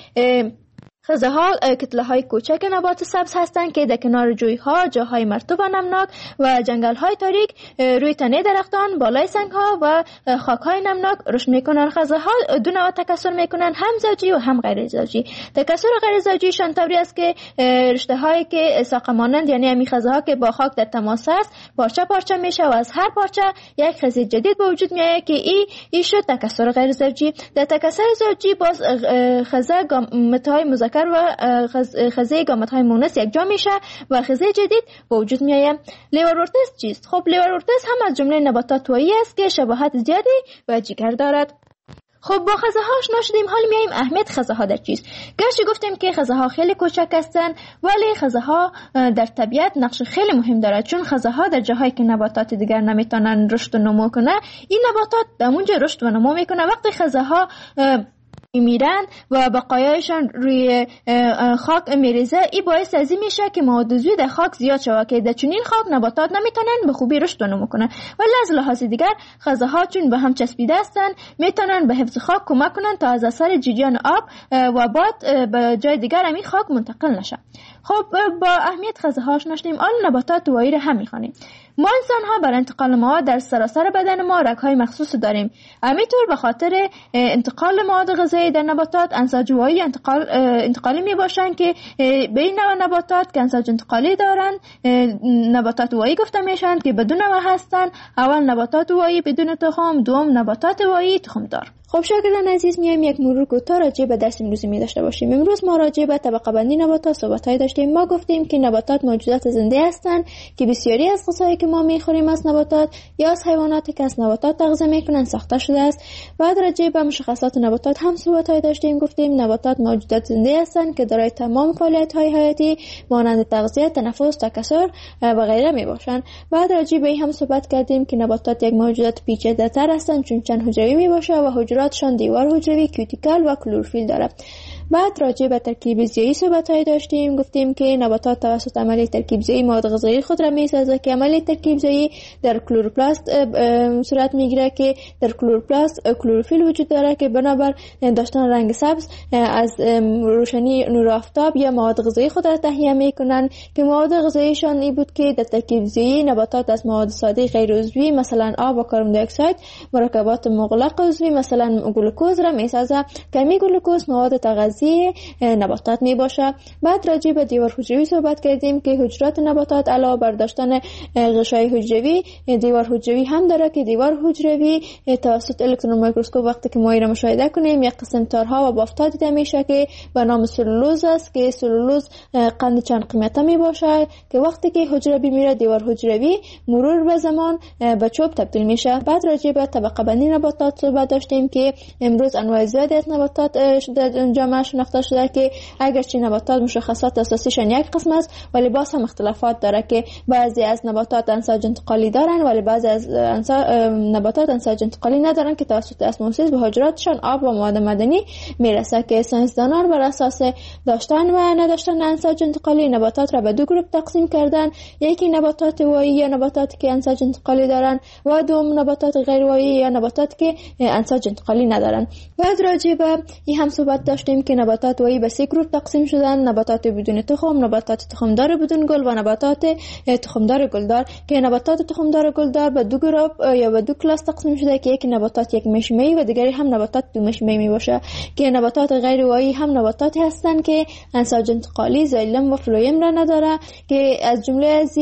[SPEAKER 3] خزه ها کتله های کوچک نبات سبز هستند که در کنار جوی ها، جاهای مرطوب و نمناک و جنگل های تاریک روی تنه درختان، بالای سنگ ها و خاک های نمناک رشد میکنن. خزه ها 2 نوع تکثر میکنن، هم زوجی و هم غیر زوجی. تکثر غیر زوجی شان طوری است که رشته هایی که ساقه مانند یعنی همین خزه ها که با خاک در تماس است پارچه پارچه میشه و از هر پارچه یک خزه جدید به وجود میاد که این شد تکثر غیر زوجی. در تکثر زوجی باز خزه گامت های مذکر و خزه گامت های مؤنث یک جا میشه و خزه جدید به وجود میآید. لیورورتس چیست؟ خب لیورورتس هم از جمله نباتات واعی است که شباهت زیادی و جگر دارد. خب با خزه ها آشنا شدیم، حال میایم اهمیت خزه ها در چیست. گرچه گفتیم که خزه ها خیلی کوچک هستند ولی خزه ها در طبیعت نقش خیلی مهم دارد چون خزه ها در جاهایی که نباتات دیگر نمیتونن رشد و نمو کنه این نباتات در اونجا رشد و نمو میکنه. وقتی خزه ها میرن و بقایایشان روی خاک میریزه این باعث از این میشه که مواد عضوی در خاک زیاد شود که در چنین خاک نباتات نمیتونن به خوبی رشد و نمو کنن. ولی از لحاظ دیگر خزه ها چون به هم چسبیده هستن میتونن به حفظ خاک کمک کنن تا از اثر جریان آب و باد به جای دیگر همین خاک منتقل نشه. خب با اهمیت خزه ها آشنا شدیم، آن نباتات واعی را هم میخوانیم.
[SPEAKER 4] ما انسان ها بر انتقال مواد در سراسر بدن ما رگ‌های مخصوص داریم. همینطور به خاطر انتقال مواد غذایی در نباتات انساج‌وایی انتقالی می باشند که به این نوع نباتات که انساج انتقالی دارند نباتات وایی گفته میشن که بدون نوع هستند. اول نباتات وایی بدون تخم، دوم نباتات وایی تخم دار.
[SPEAKER 3] خب شاگردان عزیز، میایم یک مرور کوتاه راجع به درس امروزی می داشته باشیم. امروز ما راجع به طبقه بندی نباتات صحبت‌های داشتیم. ما گفتیم که نباتات موجودات زنده هستند که بسیاری از غذایی که ما میخوریم از نباتات یا از حیواناتی که از نباتات تغذیه میکنن ساخته شده است. بعد راجع به مشخصات نباتات هم صحبت‌های داشتیم. گفتیم نباتات موجودات زنده هستند که دارای تمام فعالیت‌های حیاتی مانند تغذیه، تنفس، تکثر و غیره میباشند. بعد راجع به این هم صحبت کردیم که نباتات یک موجودات پیچیده‌تر هستند چون چند حجروی میباشه و حجراتشان دیوار حجروی، کیوتیکل و کلروفیل دارد. بعد راجع به ترکیب زیایی صحبت‌های داشتیم. گفتیم که نباتات توسط عملیه ترکیب زیایی مواد غذایی خود را می‌سازد که عملیه ترکیب زیایی در کلروپلاست صورت میگیره که در کلروپلاست کلروفیل وجود داره که بنابر داشتن رنگ سبز از روشنی نور آفتاب یا مواد غذایی خود را تهیه میکنن که مواد غذاییشان این بود که در ترکیب زیایی نباتات از مواد ساده غیر عضوی مثلا آب و کربن دی اکساید مرکبات مغلق عضوی مثلا گلوکوز را میسازه که می گلوکوز مواد تغذیه نباتات می باشه. بعد راجع به دیوار حجروی صحبت کردیم که حجرات نباتات علاوه بر داشتن غشای حجروی دیوار حجروی هم داره که دیوار حجروی توسط الکترون میکروسکوپ وقتی که ما را مشاهده کنیم یک قسم تارها و بافتا دیده میشه که به نام سلولوز است که سلولوز قند چند قیمته می باشه که وقتی که حجره میره دیوار حجروی مرور به زمان به چوب تبدیل میشه. بعد راجع به طبقه بندی نباتات صحبت داشتیم که امروز انواع زیادی از نباتات در جامعه شناخته شده که اگرچه نباتات مشخصات اساسیشان یک قسم است ولی باز هم اختلافات داره که بعضی از نباتات انساج انتقالی دارن ولی بعضی از نباتات انساج انتقالی ندارن که توسط اسموسیس به حجراتشان آب و مواد معدنی میرسه که ساینسدانان بر اساس داشتن و نداشتن انساج انتقالی نباتات را به دو گروه تقسیم کردن. یکی نباتات وایی یا نباتاتی که انساج انتقالی دارن و دوم نباتات غیر وایی یا نباتاتی که انساج انتقالی ندارن. بعد راجع به این هم صحبت داشتیم که نباتات وایی به سه گروه تقسیم شدن: نباتات بدون تخم، نباتات تخمدار بدون گل و نباتات تخمدار گلدار که نباتات تخمدار گلدار به دو گروه یا به دو کلاس تقسیم شده که یکی نباتات یک مشمه‌ای و دیگری هم نباتات دو مشمه‌ای میباشه که نباتات غیر وایی هم نباتاتی هستند که انساج انتقالی زایلم و فلویم را نداره که از جمله از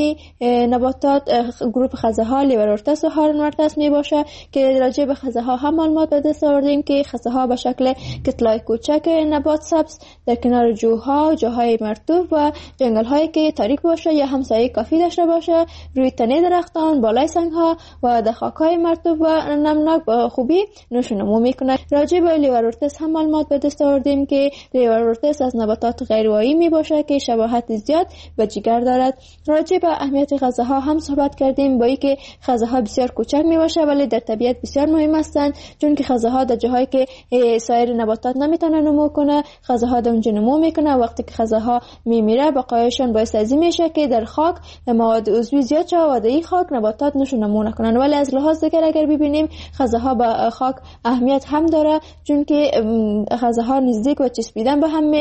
[SPEAKER 3] نباتات گروه خزه‌ها لیورورتس و هارنورتس میباشه که راجع به خزه‌ها هم معلومات به دست آوردیم که خزه‌ها به شکل کتلای کوچک نبات سبز در کنار جوها، جاهای مرطوب و جنگل‌هایی که تاریک باشه یا همسایه کافی داشته باشه روی تنه درختان، بالای سنگ‌ها و در خاک‌های مرطوب و نمناک به خوبی نشو نمو میکنه. راجع به لیورورتس هم معلومات به دست آوردیم که لیورورتس از نباتات غیروایی میباشه که شباهت زیاد به جگر دارد. راجع به اهمیت خزه‌ها هم صحبت کردیم با اینکه خزه‌ها بسیار کوچک میباشه ولی در طبیعت بسیار مهم هستند چون که خزه‌ها در جاهایی که سایر نباتات نمیتونه نمو کنه خزه‌ها در اونجا نمو میکنه. وقتی که خزه‌ها میمیره بقایاشون باعث از این میشه که در خاک مواد عضوی زیاد شه و در این خاک نباتات نشو نمو نکنن. ولی از لحاظ دیگر اگر ببینیم خزه‌ها به خاک اهمیت هم داره چون که خزه‌ها نزدیک و چسبیدن به هم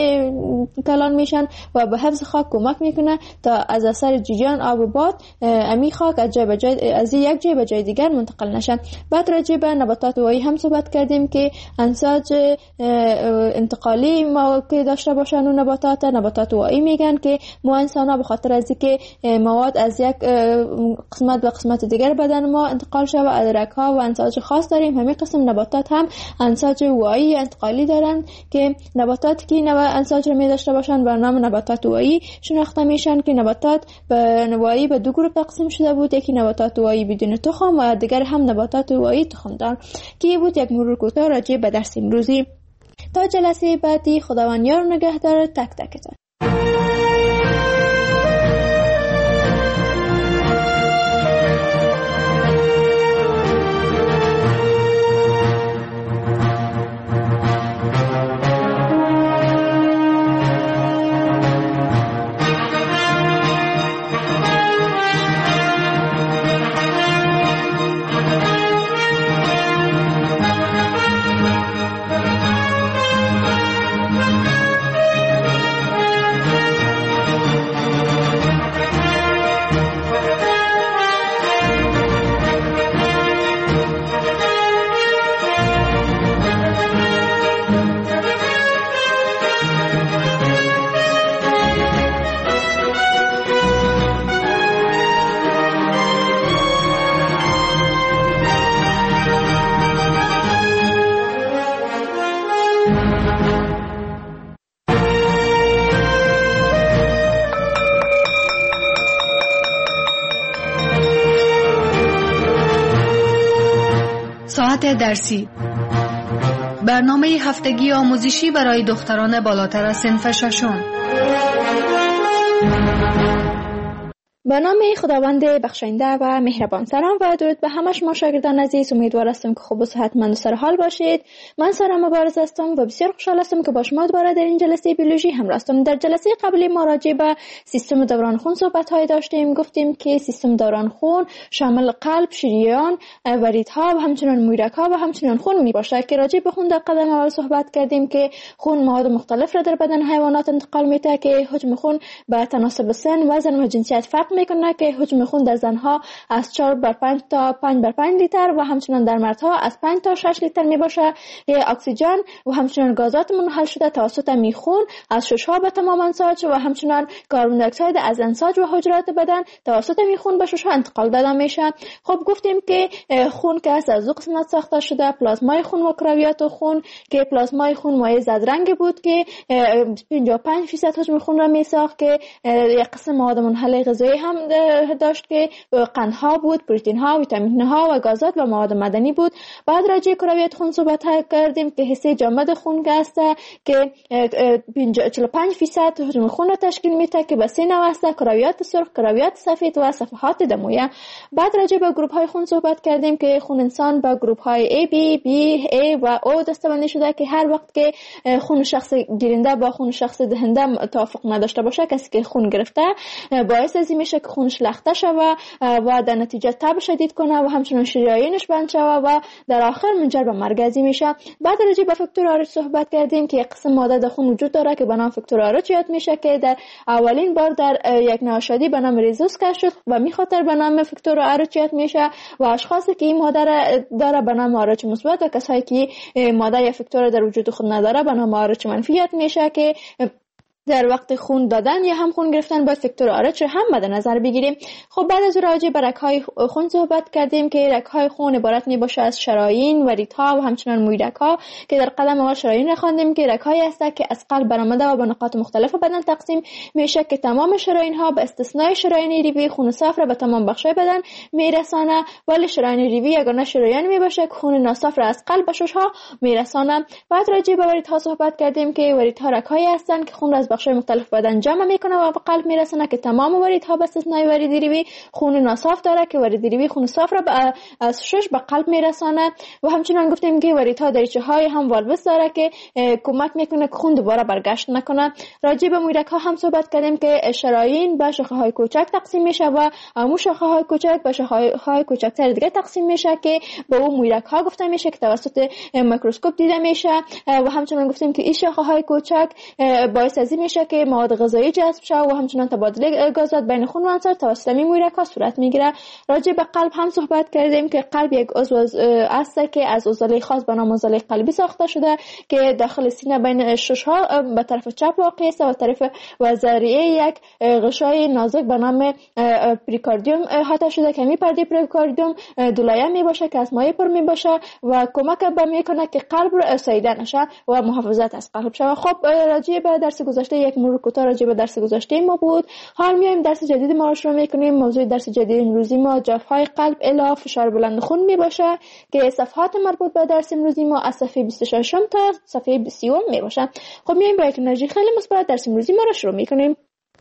[SPEAKER 3] کلان میشن و به حفظ خاک کمک میکنه تا از اثر جریان آب و باد امی خاک از جای به جای از یک جای به جای دیگر منتقل نشن. بعد راجع به نباتات وایی هم صحبت کردیم که انساج انتقالی ما که داشته باشن و نباتات وایی میگن که ما انسان ها به خاطر از اینکه مواد از یک قسمت به قسمت دیگر بدن ما انتقال شده و ادرک ها و انساج خاص داریم. همین قسم نباتات هم انساج وایی انتقالی دارن که نباتاتی که نوع انساج رو می داشته باشن به نام نباتات وایی شناخته میشن که نباتات به وایی به دو گروه تقسیم شده بود: یکی نباتات وایی بدون تخم و دیگر هم نباتات وایی تخمدار. که بود یک مرور کوتاه راجع به درس امروزی. تا جلسه بعدی خداوند یار و نگهدار تک تکتان.
[SPEAKER 2] ساعت درسی، برنامه هفتگی آموزشی برای دختران بالاتر از صنف ششم.
[SPEAKER 4] به نام خداوند بخشنده و مهربان. سلام و درود به همه شما شاگردان عزیز. امیدوار هستم که خوب و صحتمند و سرحال باشید. من سارا مبارز هستم و بسیار خوشحال هستم که با شما دوباره در این جلسه بیولوژی همراه هستم. در جلسه قبلی ما راجع به سیستم دوران خون صحبت‌های داشتیم. گفتیم که سیستم دوران خون شامل قلب، شریان، وریدها و همچنین مویرک‌ها و همچنین خون میباشد که راجع به خون در قدم اول صحبت کردیم که خون مواد مختلف را در بدن حیوانات انتقال میده که حجم خون به تناسب سن، وزن و جنسیت فرق میکنه که حجم خون در زنها از 4/5 تا 5/5 لیتر و همچنین در مردها از 5 تا 6 لیتر میباشه. اکسیژن و همچنین گازات منحل شده توسط میخون از ششها به تمام انساج و همچنین کربن دی اکساید از انساج و حجرات بدن توسط میخون به ششها انتقال داده میشه. خب گفتیم که خون که از دو قسمت ساخته شده، پلازمای خون و کرویات خون، که پلازمای خون مایع زرد بود که 55% حجم خون را میساخت که یک قسم مواد منحل غذایی هم داشت که قندها بود، پروتئین‌ها، ویتامین‌ها و گازات و مواد معدنی بود. بعد راجع کرویات خون صحبت کردیم که حصه جامد خون است که 45% حجم خون را تشکیل میده که به 3 نوع است: کرویات سرخ، کرویات سفید و صفحات دمویه. بعد راجع به گروه‌های خون صحبت کردیم که خون انسان با گروه‌های A, B, A و O دسته‌بندی شده که هر وقت که خون شخص گیرنده با خون شخص دهنده توافق نداشته باشه، کسی که خون گرفته باعث از این میشه که خونش لخته شوه و در نتیجه تب شدید کنه و همچنین شریانش بند شوه و در آخر منجر به مرگ از این میشه. بعد راجع به فاکتور آرچ صحبت کردیم که یک قسم ماده در خون وجود داره که به نام فاکتور آرچ یاد میشه که در اولین بار در یک نوشادی به نام ریزوس کشف شد و میخاطر به نام فاکتور آرچ یاد میشه و اشخاصی که این ماده داره به نام آرچ مثبت و کسایی که ماده یا فاکتور در وجود خود نداره به نام آرچ منفی یاد میشه که در وقت خون دادن یا هم خون گرفتن باید فاکتور آرچ هم مد نظر بگیریم. خب بعد از راجع به رگ‌های خون صحبت کردیم که رگ‌های خون عبارت میباشه از شرايين، وریدها و همچنین مویرک‌ها که در قدم اول شرايين خواندیم که رگ‌هایی هست که از قلب برآمده و به نقاط مختلف بدن تقسیم میشه که تمام شرايين‌ها به استثنای شرايين ریوی خون صاف را به تمام بخش‌های بدن میرسانه، ولی شرايين ریوی یگانه شرايين میباشه که خون ناصاف را از قلب به شش‌ها میرسانه. بعد راجع به وریدها صحبت کردیم که وریدها رگ‌هایی هستند که خون را از بخش‌های مختلف بدن جمع میکنه و به قلب میرسونه که تمام وریدها به استثنای ورید ریوی خون ناصاف داره که ورید ریوی خون صاف را از شش به قلب میرسونه. و همچنین گفتیم که وریدها دریچه‌های هم والوس داره که کمک میکنه که خون دوباره برگشت نکنه. راجع به مویرک‌ها هم صحبت کردیم که شرايين به شاخه‌های کوچک تقسیم میشه و همون شاخه‌های کوچک به شاخه‌های کوچکتر دیگه تقسیم میشه که به اون مویرک‌ها گفته میشه که توسط میکروسکوپ دیده میشه. و همچنین گفتیم که این شاخه‌های کوچک باعث از این میشه که مواد غذایی جذب شه و همچنین تبادل گازات بین خون و انساج توسط مویرک‌ها صورت میگیره. راجع به قلب هم صحبت کردیم که قلب یک عضو است که از عضله خاص به نام عضله قلبی ساخته شده که داخل سینه بین شش‌ها به طرف چپ واقع است و طرف و ذریعه یک غشای نازک به نام پریکاردیوم احاطه شده که می پرده پریکاردیوم دولایه می باشه که از مایع پر می باشه و کمک به میکنه که قلب رو ساییده نشه و محافظت از قلب شه. خب راجع به درس گذشته یک مرور کوتاه راجع به درس گذشته ما بود. حال میایم درس جدید ما رو شروع میکنیم. موضوع درس جدید امروزی ما جفای قلب الی فشار بلند خون می باشه که صفحات مربوط به درس امروزی ما از صفحه 26 تا صفحه 30 می باشه. خب میایم با یک انرژی خیلی مثبت درس امروزی ما رو شروع میکنیم.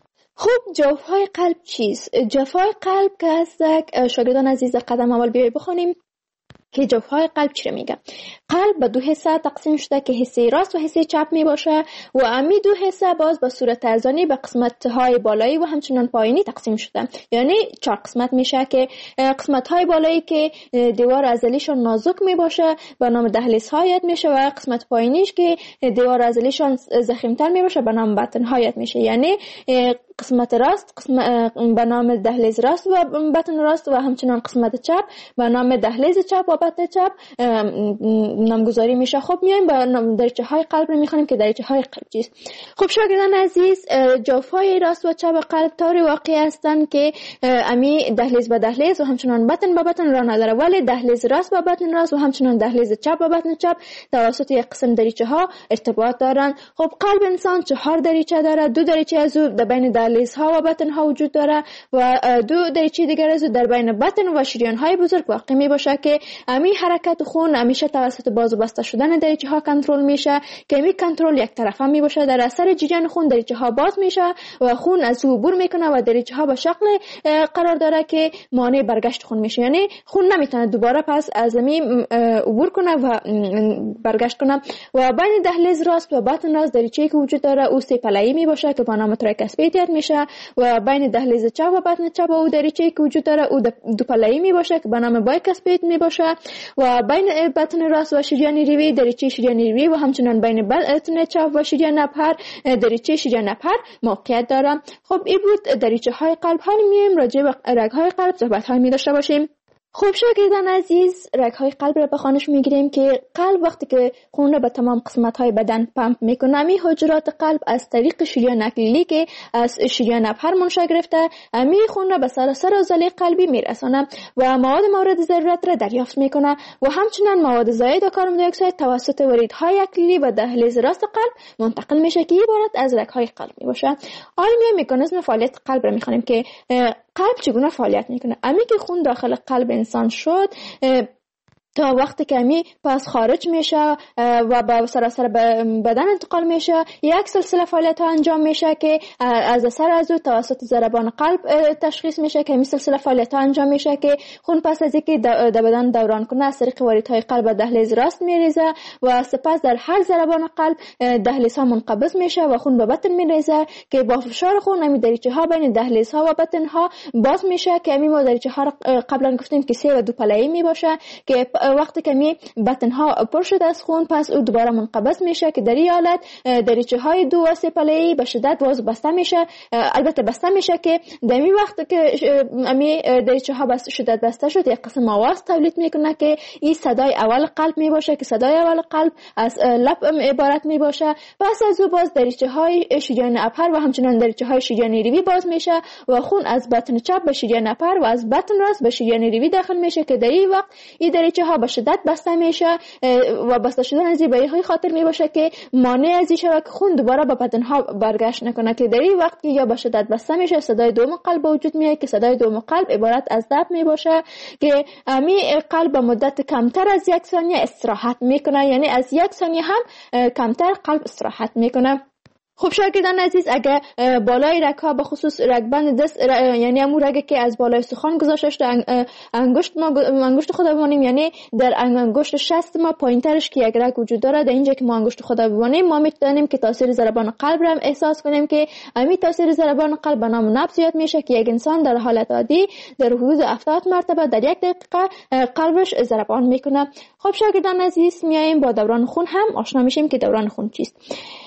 [SPEAKER 4] خب جوفای قلب چیست؟ جوفای قلب که از شاگردان عزیز قدم اول بیایم بخونیم که جوفای قلب چی میگه. قلب به دو حصه تقسیم شده که حصه راست و حصه چپ می باشه و امی دو حصه باز به صورت ارزانی به قسمت‌های بالایی و همچنین پایینی تقسیم شده. یعنی 4 قسمت میشه که قسمت‌های بالایی که دیوار عضلیشون نازک می باشه به نام دهلیزها یاد میشه و قسمت پایینیش که دیوار عضلیشون ضخیم‌تر می باشه به نام بطن‌ها یاد میشه. یعنی قسمت راست به نام دهلیز راست و بطن راست و همچنین قسمت چپ به نام دهلیز چپ و بطن چپ نامگذاری میشه. خب میایم با دریچه های قلب رو میخونیم که دریچه های قلب چیست. خب شاگردان عزیز جوفای راست و چپ قلب طوری واقع هستند که امی دهلیز به دهلیز و همچنین بطن به بطن را نداره، ولی دهلیز راست به بطن راست و همچنین دهلیز چپ به بطن چپ توسط یک قسم دریچه ها ارتباط دارند. خب قلب انسان 4 دریچه داره. 2 دریچه از او در بین دهلیزها و بطنها وجود داره و دو دریچه دیگر از در بین بطن و شریان‌های بزرگ واقع می باشه که امی حرکت خون همیشه توسط باز و بسته شدن دریچه ها کنترل میشه که می کنترل یک طرفه می باشه. در اثر جریان خون دریچه ها باز میشه و خون از او عبور میکنه و دریچه ها به شکل قرار داره که مانع برگشت خون میشه، یعنی خون نمیتونه دوباره پس از زمین عبور کنه و برگشت کنه. و بین دهلیز راست و بطن راست دریچه‌ای که وجود داره او سه پله‌ای می باشه که با نام تریکاسپید یاد میشه و بین دهلیز چپ و بطن چپ او دریچه‌ای که وجود داره او دو پله‌ای می باشه که با نام بایکاسپید می باشه و بین بطن راست و شریان ریوی دریچه شریان ریوی و همچنین بین بطن چپ و شریان نپر دریچه شریان نپر موقعیت داره. خب این بود دریچه های قلب. حالا میایم راجع به رگ های قلب صحبت های می داشته باشیم. خب شاگردان عزیز، رگ‌های قلب را به خوانش میگیریم که قلب وقتی که خون را به تمام قسمت‌های بدن پمپ میکنه، می حجرات قلب از طریق شریان اکلیلی که از شریان نپر منشأ گرفته می خون را به سراسر عضله قلبی میرسانه و مواد مورد ضرورت را دریافت میکنه و همچنین مواد زائد و کاربن دی اکساید توسط وریدهای اکلیلی و دهلیز راست قلب منتقل میشه که عبارت از رگ‌های قلب میباشه. حالا مکانیزم فعالیت قلب را میخوانیم که قلب چگونه فعالیت میکنه. امی که خون داخل قلب انسان شد تا وقتی که امی پس خارج میشه و به سراسر بدن انتقال میشه، یک سلسله فعالیت ها انجام میشه که از اثر از او توسط ضربان قلب تشخیص میشه که این سلسله فعالیت ها انجام میشه که خون پس از اینکه در بدن دوران کنه از طریق واریدهای قلب دهلیز راست میریزه و سپس در هر ضربان قلب دهلیزها منقبض میشه و خون به بطن میریزه که با فشار خون امی دریچه ها بین دهلیزها و بطن ها باز میشه که امی ما دریچه ها قبلا گفتیم که 3 و 2 پله‌ای میباشه که وقتی که می بطن ها پر شده از خون پس او دوباره منقبض میشه که در این حالت دریچه های 2 و 3 پله‌ای به شدت باز بسته میشه. البته بسته میشه که در این وقت که امی دریچه ها بس شدت بسته شد یک قسم آواز تولید میکنه که این صدای اول قلب میباشه که صدای اول قلب از لب عبارت میباشه. پس از او باز دریچه های شریان اپر و همچنین دریچه های شریان ریوی باز میشه و خون از بطن چپ به شریان اپر و از بطن راست به شریان ریوی داخل میشه که در این وقت این دریچه ها به شدت بسته میشه و بسته شدن از این به این خاطر میباشه که مانع از این شود که خون دوباره به بدن ها برگشت نکنه که در این وقت یا به شدت بسته میشه صدای دوم قلب وجود میاد که صدای دوم قلب عبارت از دب میباشه که امی قلب به مدت کمتر از 1 ثانیه استراحت میکنه، یعنی از 1 ثانیه هم کمتر قلب استراحت میکنه. خب شاگردان عزیز، اگه بالای رگ‌ها به خصوص رگبند دست یعنی همون رگی که از بالای استخوان گذاشته شده انگشت خود ببینیم، یعنی در انگشت شست ما پایینترش که یک رگ وجود داره، در اینجا که ما انگشت خود ببینیم ما میتونیم که تاثیر ضربان قلب را احساس کنیم که همین تاثیر ضربان قلب به نام نبض یاد میشه که یک انسان در حالت عادی در حدود 70 مرتبه در 1 دقیقه قلبش ضربان میکنه. خب شاگردان عزیز، میایم با دوران خون هم آشنا میشیم که دوران خون چیست.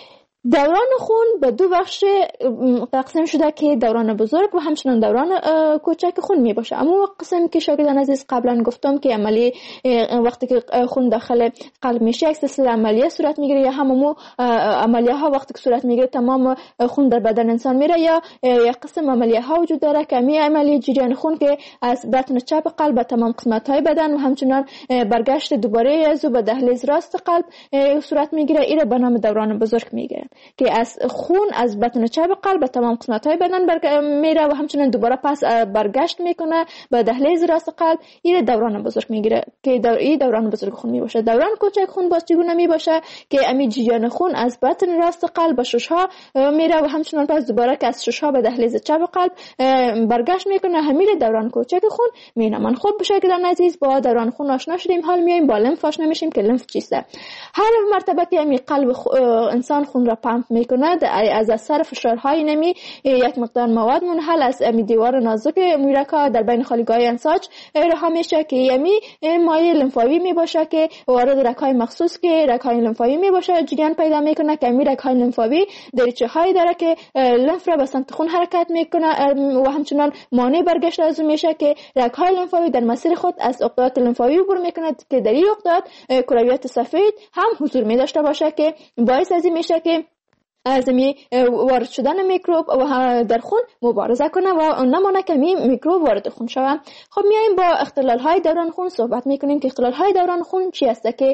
[SPEAKER 4] دوران خون به 2 بخش تقسیم شده که دوران بزرگ و همچنین دوران کوچک خون می باشه. اما قسم که شاگردان عزیز قبلا گفتم که عملی وقتی که خون داخل قلب میشه یک سلسله عملیه صورت میگیره یا همون عملیه ها وقتی که صورت میگیره تمام خون در بدن انسان میره، یا یک قسم عملیه ها وجود داره که می عملیه جریان خون که از بطن چپ قلب به تمام قسمت های بدن و همچنین برگشت دوباره از به دهلیز راست قلب صورت میگیره. این به نام دوران بزرگ میگیره که از خون از بطن چپ قلب به تمام قسمت‌های بدن میره و همچنین دوباره پس برگشت میکنه به دهلیز راست قلب. این دوران بزرگ میگیره که این دوران بزرگ خون میباشه. دوران کوچک خون باز چگونه میباشه که امی جریان خون از بطن راست قلب به ششها میره و همچنین پس دوباره که از ششها به دهلیز چپ قلب برگشت میکنه. همین دوران کوچک خون مینامان. خب شاگردان عزیز، با دوران خون آشنا شدیم، حال میایم با لمف آشنا میشیم که لمف چیسته. هر مرتبه که امی قلب انسان خون را پمپ میکنه از اثر فشارهای نمی یک مقدار مواد منحل از دیوار نازک میرکا در بین خالیگاه انساج رها میشه که یمی مایع لمفاوی میباشه که وارد رگ‌های مخصوص که رگ‌های لمفاوی میباشه جریان پیدا میکنه که می رگ‌های لمفاوی دریچه هایی داره که لمف را به سمت خون حرکت میکنه و همچنان مانع برگشت از میشه که رگ‌های لمفاوی در مسیر خود از عقدات لمفاوی عبور میکنه که در این عقدات کرویات سفید هم حضور می داشته باشه که باعث از این میشه که از وارد شدن میکروب و در خون مبارزه کنه و نمانه که میکروب وارد خون شود. خب میایم با اختلال های دوران خون صحبت میکنیم که اختلال های دوران خون چی است که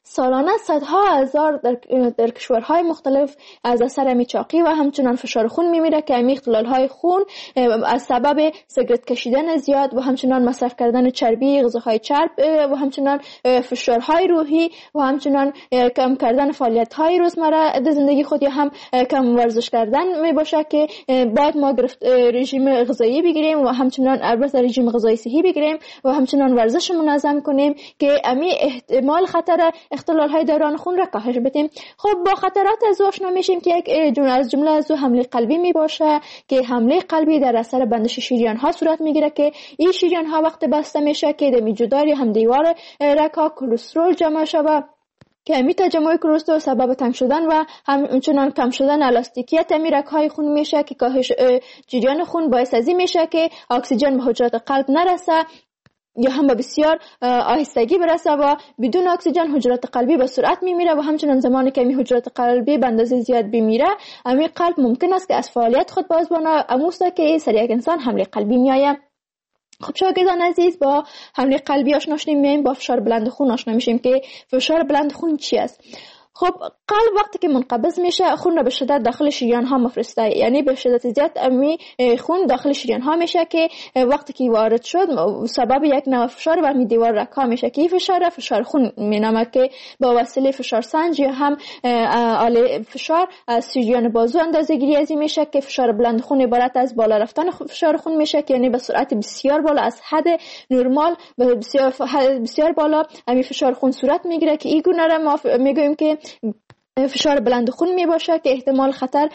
[SPEAKER 4] سالانه صدها هزار در کشورهای مختلف از اثر میچاقی و همچنان فشار خون میمیره که امی اختلالهای خون از سبب سیگارت کشیدن زیاد و همچنان مصرف کردن چربی، غذاهای چرب و همچنان فشارهای روحی و همچنان کم کردن فعالیت‌های روزمره در زندگی خود یا هم کم ورزش کردن می باشه که باید ما رژیم غذایی بگیریم و همچنان البته رژیم غذایی صحی بگیریم و همچنان ورزش منظم کنیم که امی احتمال خطر اختلال‌های دوران خون را کاهش بدیم. خب با خطرات از آشنا میشیم که یک از جمله از حمله قلبی می باشه که حمله قلبی در اثر بندش شریان‌ها صورت میگیره که این شریان‌ها وقت بسته میشه که در جدار هم دیوار رگ‌ها کلسترول جمع شود که امی تجمع کلسترول سبب تنگ شدن و همچنان کم شدن الاستیکیت امی رگ‌های خون میشه که کاهش جریان خون باعث ازی میشه که اکسیژن به حجرات قلب نرسه یا هم به بسیار آهستگی برسه و بدون اکسیژن حجرات قلبی به سرعت میمیره و همچنان زمانی که امی حجرات قلبی به اندازه زیاد بمیره امی قلب ممکن است که از فعالیت خود باز بانه اموسته که سر یک انسان حمله قلبی میآید. خب شاگردان عزیز با حمله قلبی آشنا شدیم، میایم با فشار بلند خون آشنا میشیم که فشار بلند خون چی است. خب قلب وقتی که منقبض میشه خون را به شدت داخل شریان ها مفرسته، یعنی به شدت زیاد امی خون داخل شریان ها میشه که وقتی که وارد شد سبب یک نوع فشار بر می دیوار رگ ها میشه که فشار خون مینامه که با وسیله فشار سنج یا هم آله فشار از شریان بازو اندازه گیری ازی میشه که فشار بلند خون عبارت از بالا رفتن فشار خون میشه که یعنی به سرعت بسیار بالا از حد نرمال به بسیار بالا امی فشار خون صورت میگیره که این گونه را ما میگوییم که فشار بلند خون می باشه که احتمال خطر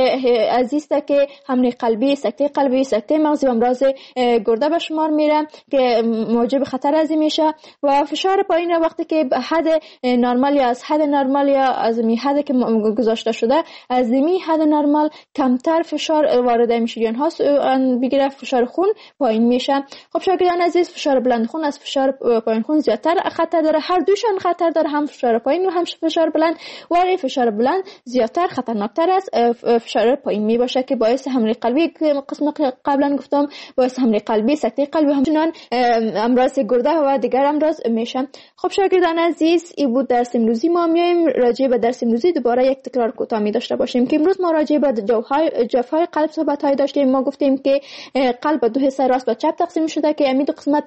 [SPEAKER 4] عزیزه که حمله قلبی، سکته قلبی، سکته مغزی و امراض گرده به شمار میره که موجب خطر ازی میشه. و فشار پایین وقتی که حد نرمال یا از حد نرمال یا از می حد که گذاشته شده از می حد نرمال کمتر فشار وارد شریان ها بگیره، فشار خون پایین میشه. خب شاگردان عزیز فشار بلند خون از فشار پایین خون زیادتر خطر داره، هر دوشان خطر داره، هم فشار پایین و هم فشار بلند. و فشار بلند زیادتر خطرناکتر از فشار پایین می باشه که باعث حمله قلبی که قسم قبلا گفتم باعث حمله قلبی، سکته قلبی و همچنان امراض گرده و دیگر امراض میشن. خب شاگردان عزیز این بود درس امروزی. ما میایم راجع به درس امروزی دوباره یک تکرار کوتاه می داشته باشیم که امروز ما راجع به جوفهای قلب صحبت های داشتیم. ما گفتیم که قلب به دو حصه راست و چپ تقسیم شده که همین دو قسمت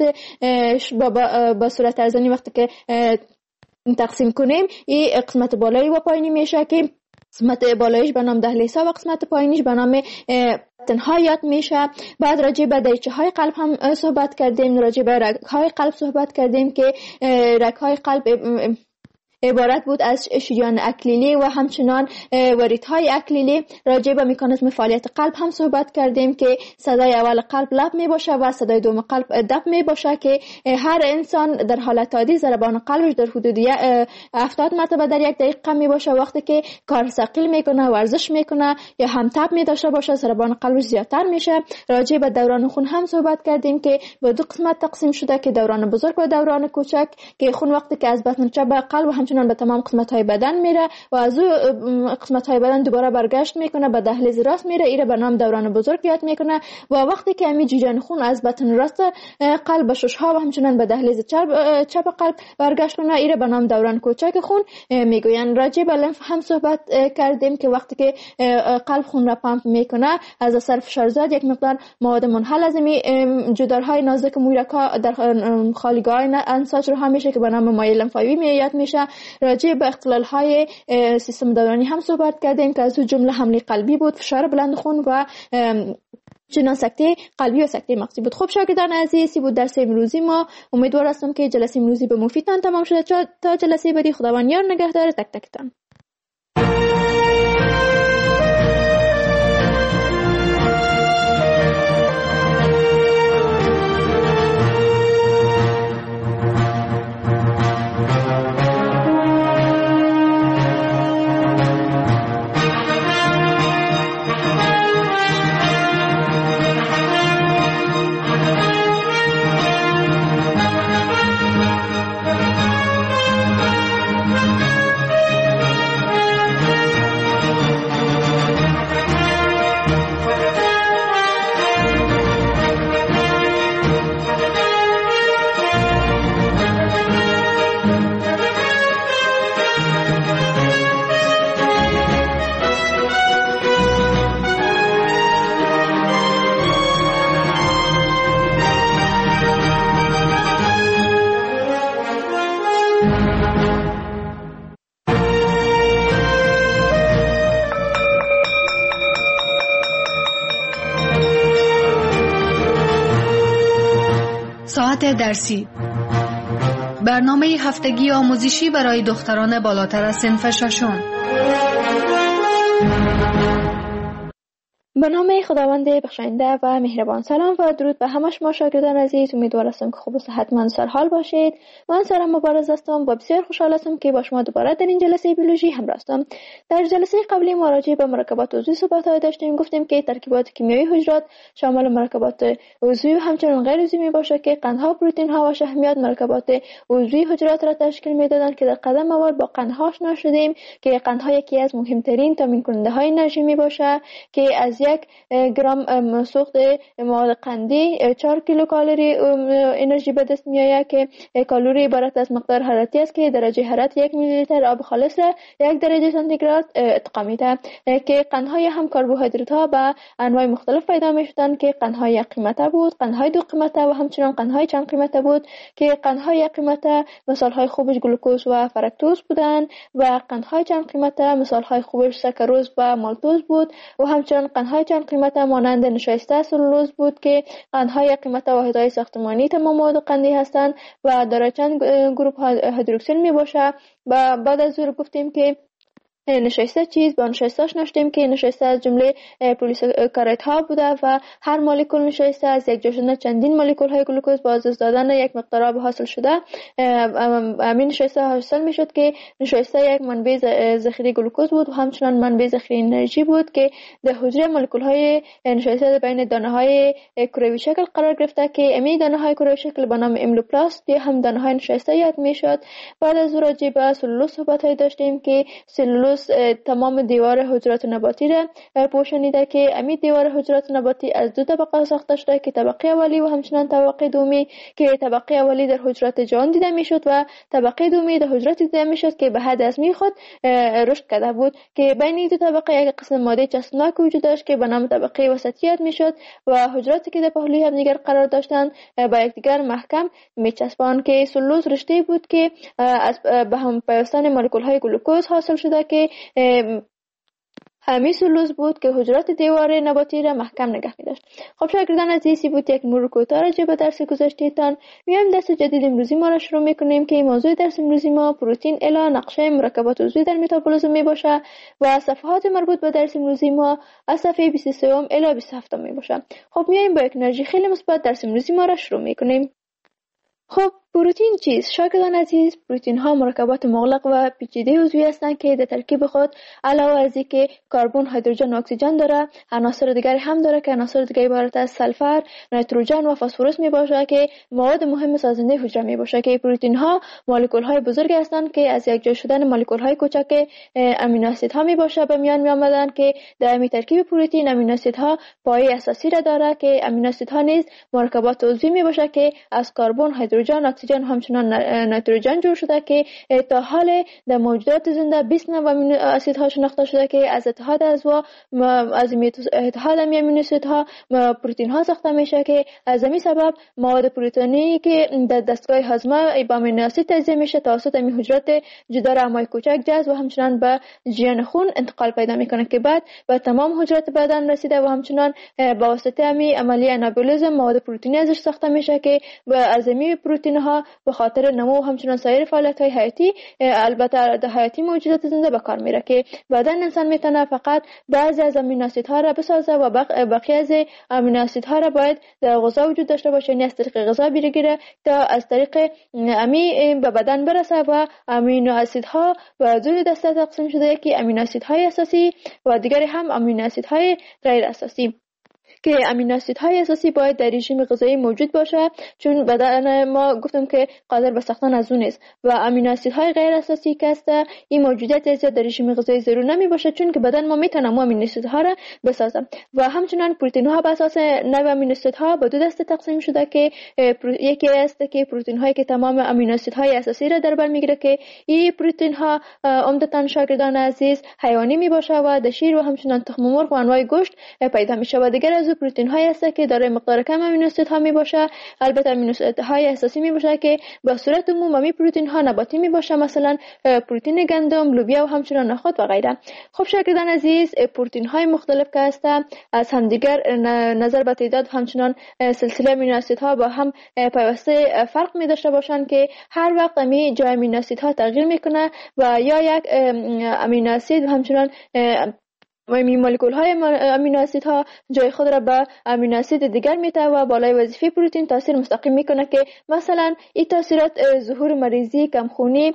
[SPEAKER 4] با صورت ارزانی وقتی که تقسیم کنیم این قسمت بالایی و پایینی میشه که قسمت بالاییش به نام دهلیز و قسمت پایینیش به نام تنها یاد میشه. بعد راجع به دریچه های قلب هم صحبت کردیم، راجع به رگ های قلب صحبت کردیم که رگ های قلب عبارت بود از شریان اکلیلی و همچنان وریدهای اکلیلی. راجع به مکانیزم فعالیت قلب هم صحبت کردیم که صدای اول قلب لب می باشه و صدای دوم قلب دب می باشه که هر انسان در حالت عادی ضربان قلبش در حدود 70 مرتبه در یک دقیقه می باشه. وقتی که کار ثقیل میکنه، ورزش میکنه یا هم تب می داشته باشه ضربان قلبش زیادتر میشه. راجع به دوران خون هم صحبت کردیم که به دو قسمت تقسیم شده که دوران بزرگ و دوران کوچک که خون وقتی که از بطن چپ به قلب و همچنان به تمام قسمت‌های بدن میره و از او قسمت‌های بدن دوباره برگشت میکنه به دهلیز راست میره، ایره به نام دوران بزرگ یاد میکنه. و وقتی که امی جریان خون از بطن راست قلب به شش‌ها و همچنان به دهلیز چپ قلب برگشت کنه، ایره به نام دوران کوچک خون میگوین. راجع به لنف هم صحبت کردیم که وقتی که قلب خون را پمپ میکنه از اثر فشار زیاد یک مقدار مواد منحل از امی جدارهای نازک مویرک‌ها در خالیگاه‌های انساج رو هم میشه که به نام مایع لنفاوی میاد میشه. راجع به اختلال‌های سیستم دورانی هم صحبت کردیم که از اون جمله حمله قلبی بود، فشار بلند خون و چنان سکته قلبی و سکته مغزی بود. خب شاگردان عزیزی بود درس امروزی ما. امیدوار هستم که جلسه امروزی به مفیدتان تمام شده. تا جلسه بعدی خداوند یار نگهدار تک تکتان.
[SPEAKER 2] درسی، برنامه هفتگی آموزشی برای دختران بالاتر از صنف ششم.
[SPEAKER 3] به نام خداوند بخشاینده و مهربان. سلام و درود به همه شما شاگردان عزیز. امیدوار هستم که خوب و صحتمند سرحال باشید. من سارا مبارز هستم و بسیار خوشحال هستم که با شما دوباره در این جلسه بیولوژی همراه هستم. در جلسه قبلی ما راجع به مرکبات عضوی صحبت داشتیم. گفتیم که ترکیبات کیمیایی حجرات شامل مرکبات عضوی و همچنین غیر عضوی میباشه که قندها، پروتئین ها و شحمیات مرکبات عضوی حجرات را تشکیل میدادند که در قدم اول با قندها آشنا شدیم که قندها یکی از مهمترین تامین کننده های انرژی میباشه که از 1 گرم سوخت مواد قندی 4 کیلوکالری انرژی به دست میآید که کالری عبارت از مقدار حرارتی است که درجه حرارت 1 میلی لیتر آب خالص را 1 درجه سانتیگراد ارتقا میده که قندهای هم کربوهیدرات ها به انواع مختلف پیدا میشدند که قندهای یک قیمته بود، قندهای دو قیمته و همچنین قندهای چند قیمته بود که قندهای یک قیمته مثال های خوبش گلوکوز و فرکتوز بودند و قندهای چند قیمته مثال های خوبش سکروز و مالتوز بود و همچنین قندهای چند قیمته مانند نشایسته سلولوز بود که قندهای قیمت واحدهای ساختمانی تمام مواد قندی هستند و دارای چند گروپ هیدروکسیل می باشه. و بعد از ظهر گفتیم که نشایسته چیز با نشایسته نشدیم که نشایسته از جمله پلیساکارید ها بوده و هر مولکول نشایسته از یک جا شدن چندین مولکول های گلوکوز با از دادن یک مقدار آب حاصل شده. همین نشایسته حاصل می شد که نشایسته یک منبع ذخیره گلوکوز بود و همچنان منبع ذخیره انرژی بود که در حجره مولکول های نشایسته بین دانه های کروی شکل قرار گرفته که امی دانه های کروی شکل به نام املوپلاست یا هم دانه های نشایسته یاد می شد. بعد از راجع به سلولوز صحبت های داشتیم که سلولوز تمام دیوار حجرات نباتی را پوشانیده که امی دیوار حجرات نباتی از دو طبقه ساخته شده که طبقه اولی و همچنین طبقه دومی که طبقه اولی در حجرات جان دیده میشد و طبقه دومی در حجرات دیده میشد که به حد از می خود رشد کرده بود که بین این دو طبقه یک قسم ماده چسبناک وجود داشت که به نام طبقه وسطیت میشد و حجراتی که در پهلوی هم دیگر قرار داشتند با یکدیگر محکم میچسباند که سلولوز رشته بود که از به هم پیوستن مولکول های گلوکوز حاصل شده که همین سلولوز بود که حجرات دیوار نباتی را محکم نگه می داشت. خب شاگردان عزیزی بود یک مرور کوتاه راجع به درس گذشتهتان. میایم درس جدید امروزی ما را شروع میکنیم که موضوع درس امروزی ما پروتئین الی نقشه مرکبات عضوی در متابولیسم می باشه و صفحات مربوط به درس امروزی ما از صفحه 23 الی 27 می باشه. خب میایم با یک انرژی خیلی مثبت درس امروزی ما را شروع میکنیم. خب پروتئین چیست؟ شاگردان عزیز، پروتئین ها مرکبات مغلق و پیچیده عضوی هستند که در ترکیب خود علاوه از اینکه کربن، هیدروژن و اکسیژن داره، عناصر دیگری هم داره که عناصر دیگری عبارت از سلفر، نیتروژن و فسفرس می باشه که مواد مهم سازنده حجره می باشه که پروتئین ها مولکول های بزرگ هستند که از یک جا شدن مولکول های کوچک امینو اسید ها می باشه به میان می آمدند که در این ترکیب پروتئین امینو اسید ها پایه اساسی را داره که امینو اسید ها نیز مرکبات عضوی می باشه که از کربن، هیدروژن، اکسیژن همچنان نیتروژن جور شده که تا حال در موجودات زنده 20 نوع امینو اسیدها شناخته شده که از اتحاد اتحاد امینو اسیدها پروتئین ها ساخته میشه که از همین سبب مواد پروتئینی که در دستگاه هاضمه با امینو اسید تجزیه میشه توسط این حجرات جدار امای کوچک جذب و همچنان به جریان خون انتقال پیدا میکنه که بعد به تمام حجرات بدن رسیده و همچنان با واسطه همین عملیه انابولیزم مواد پروتئینی ازش ساخته میشه که از همین پروتئین ها به خاطر نمو و همچنان سایر فعالیت‌های حیاتی البته در حیاتی موجودات زنده به کار میره که بدن انسان میتونه فقط بعضی از امینو اسیدها را بسازه و بقیه از امینو اسیدها را باید در غذا وجود داشته باشه، یعنی از طریق غذا بگیره تا از طریق امی به بدن برسه و امینو اسیدها به دو دسته تقسیم شده که امینو اسیدهای اساسی و دیگری هم امینو اسیدهای غیر اساسی که امینو اسیدهای اساسی باید در رژیم غذایی موجود باشه چون بدن ما گفتم که قادر به ساختن از اون نیست و امینو اسیدهای غیر اساسی که است این موجودیت زیاد در رژیم غذایی ضرور نمی باشه چون که بدن ما میتونه امینو اسیدها را بسازه و همچنین پروتئین ها بر اساس نوع امینو اسیدها به دو دسته تقسیم شده که یکی است که پروتئین هایی که تمام امینو اسیدهای اساسی را در بر میگیره که این پروتئین ها عمدتاً شاگردان عزیز حیوانی می باشه و در شیر و همچنین تخم مرغ و انواع گوشت پیدا میشه و دیگر از او پروتئین های است که دارای مقدار کم امینو اسید ها می باشه. البته امینو اسید های اساسی می باشه که به صورت عمومی پروتئین ها نباتی می باشه، مثلا پروتئین گندم، لوبیا و همچنین نخود و غیره. خب شاگردان عزیز، پروتئین های مختلف که است از همدیگر نظر به تعداد همچنان سلسله امینو اسید ها با هم پیوسته فرق می داشته باشند که هر وقت امی جای امینو اسید ها تغییر میکنه و یا یک امینو اسید و همچنان مولکول های امینو اسید ها جای خود را به امینو اسید دیگر میده و بالای وظیفه پروتئین تاثیر مستقیم میکنه که مثلا این تاثیرات ظهور مریضی، کمخونی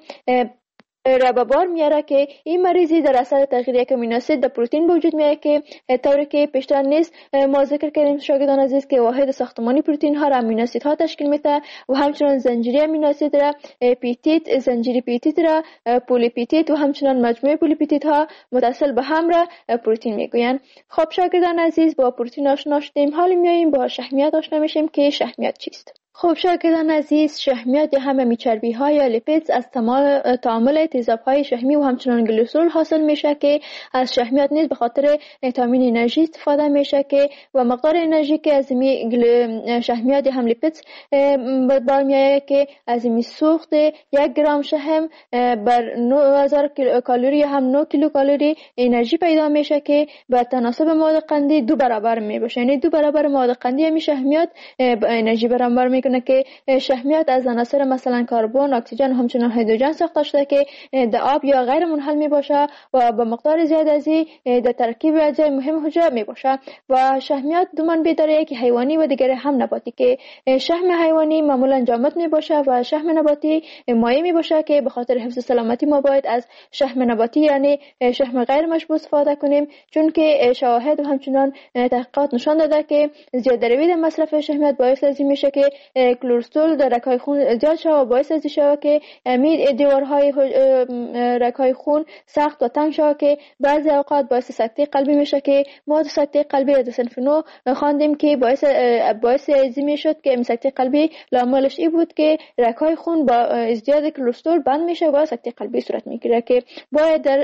[SPEAKER 3] را به بار میاره که این مریضی در اثر تغییر یک امینو اسید در پروتئین به وجود میاد که طوری که پیشتر نیز ما ذکر کردیم شاگردان عزیز که واحد ساختمانی پروتئین ها را امینو اسید ها تشکیل میده و همچنین زنجیره امینو اسید را پپتید، زنجیره پپتید را پولیپپتید و همچنین مجموعه پولیپپتید ها متصل به هم را پروتئین میگویند. خب شاگردان عزیز، با پروتئین آشنا شدیم، حالا میایم با شحمیات آشنا میشیم که شحمیات چیست. خب شاگردان عزیز، شحمیات یا همه چربی ها یا لیپیدز از تعامل تیزاب های شحمی و همچنان گلیسرول حاصل میشه که از شحمیات نیز به خاطر تامین انرژی استفاده میشه که و مقدار انرژی که از این شحمیات یا هم لیپیدز بار میایه که از این سوخت 1 گرم شحم بر 9000 کالری یا هم 9 کیلو کالری انرژی پیدا میشه که به تناسب مواد قندی 2 برابر میشه، یعنی 2 برابر مواد قندی همین شحمیات انرژی برابر میکنه که شحمیات از عناصر مثلا کربن، اکسیژن و همچنین هیدروژن ساخته شده که در آب یا غیر منحل می باشه و با مقدار زیاد از این در ترکیب اجزای مهم حجره می باشه. و شحمیات دو منبع داره، یکی حیوانی و دیگر هم نباتی که شحم حیوانی معمولا جامد می باشه و شحم نباتی مایع می باشه که به خاطر حفظ سلامتی ما باید از شحم نباتی یعنی شحم غیر مشبوع استفاده کنیم، چون که شواهد و همچنین تحقیقات نشان داده که زیاد روی مصرف شحمیات باعث لازم میشه که کلورستول در رگ‌های خون زیاد شود و باعث از شود که دیوارهای رگ‌های خون سخت و تنگ شود که بعضی اوقات باعث سکته قلبی میشه که ما سکته قلبی از صنف 9 خواندیم که باعث ازمی شد که سکته قلبی لاملش این بود که رگ‌های خون با ازدیاد کلورستول بند میشه و سکته قلبی صورت میگیره که باید در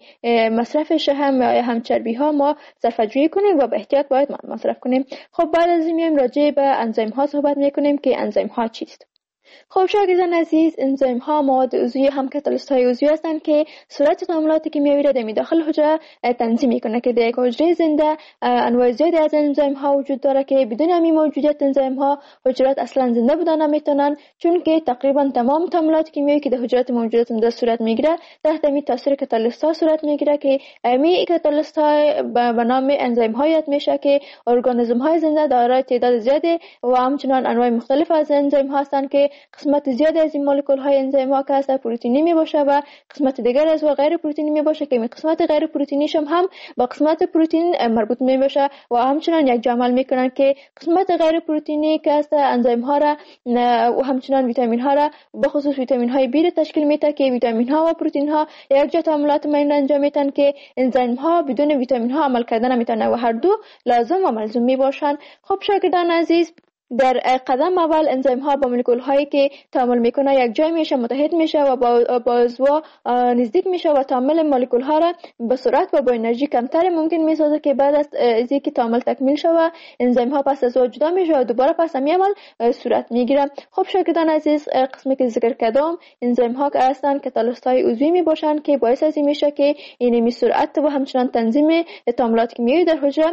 [SPEAKER 3] مصرف شحم یا هم چربی ها ما صرفه‌جویی کنیم و به احتیاط باید مصرف کنیم. خب بعد از این میایم راجع به انزیم ها صحبت میکنیم که انزیم ها چیست. خب شاگردان عزیز، انزیم ها مواد عضوی هم کاتالیست های عضوی هستند که صورت تعاملات کیمیایی را در داخل حجره تنظیم میکنه که در یک حجره زنده انواع زیادی از انزیم ها وجود داره که بدون همین موجودیت انزیم ها حجرات اصلا زنده بودن نمیتونن، چون که تقریبا تمام تعاملات کیمیایی که در حجرات موجودات در صورت میگیره تحت همین تاثیر کاتالیست ها صورت میگیره که همین کاتالیست ها به نام انزیم ها یاد میشه که ارگانیسم های زنده دارای تعداد زیادی و همچنین انواع مختلف از انزیم ها هستند که قسمت زیاد از این مولکول های انزیم ها که هست پروتئینی می باشه و قسمت دیگر از و غیر پروتئینی می باشه که این قسمت غیر پروتئینیش هم با قسمت پروتئین مربوط می باشه و همچنین یک جمع میکنن که قسمت غیر پروتئینی که هست انزیم ها را و همچنین ویتامین ها را به خصوص ویتامین های بی را تشکیل میده که ویتامین ها و پروتئین ها یک جا تعاملات معین انجام میدن که انزیم ها بدون ویتامین ها عمل کردن نمیتونه و هر دو لازم و ملزوم می باشن. خب شاگردان عزیز، در قدم اول انزیم ها با مولکول هایی که تعامل میکنه یک جای میشه، متحد میشه و با عضو نزدیک میشه و تعامل مولکول ها را به سرعت و با انرژی کمتر ممکن میسازه که بعد از اینکه تعامل تکمیل شود انزیم ها پس از جدا میشه و دوباره پس همین عمل صورت میگیره. خب شاگردان عزیز، قسمی که ذکر کردم انزیم ها که هستن کاتالیست های عضوی می باشن که باعث از این میشه که این سرعت و همچنین تنظیم تعاملات کیمیایی در حجره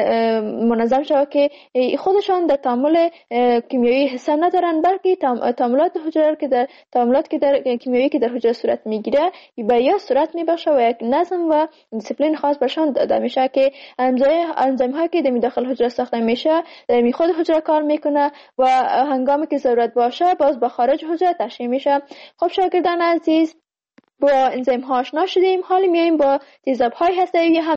[SPEAKER 3] منظم شود که خودشان در تعامل کیمیایی حصه ندارن، بلکه تعاملات حجره که در کیمیایی که در حجره صورت میگیره به یا صورت میبخشه و یک نظم و دیسیپلین خاص برشان داده میشه که انزیم هایی که در داخل حجره ساخته میشه در خود حجره کار میکنه و هنگامی که ضرورت باشه باز به خارج حجره تشریح میشه. خب شاگردان عزیز، با انزیم ها آشنا شدیم، حالا میایم با تیزاب های هسته‌ای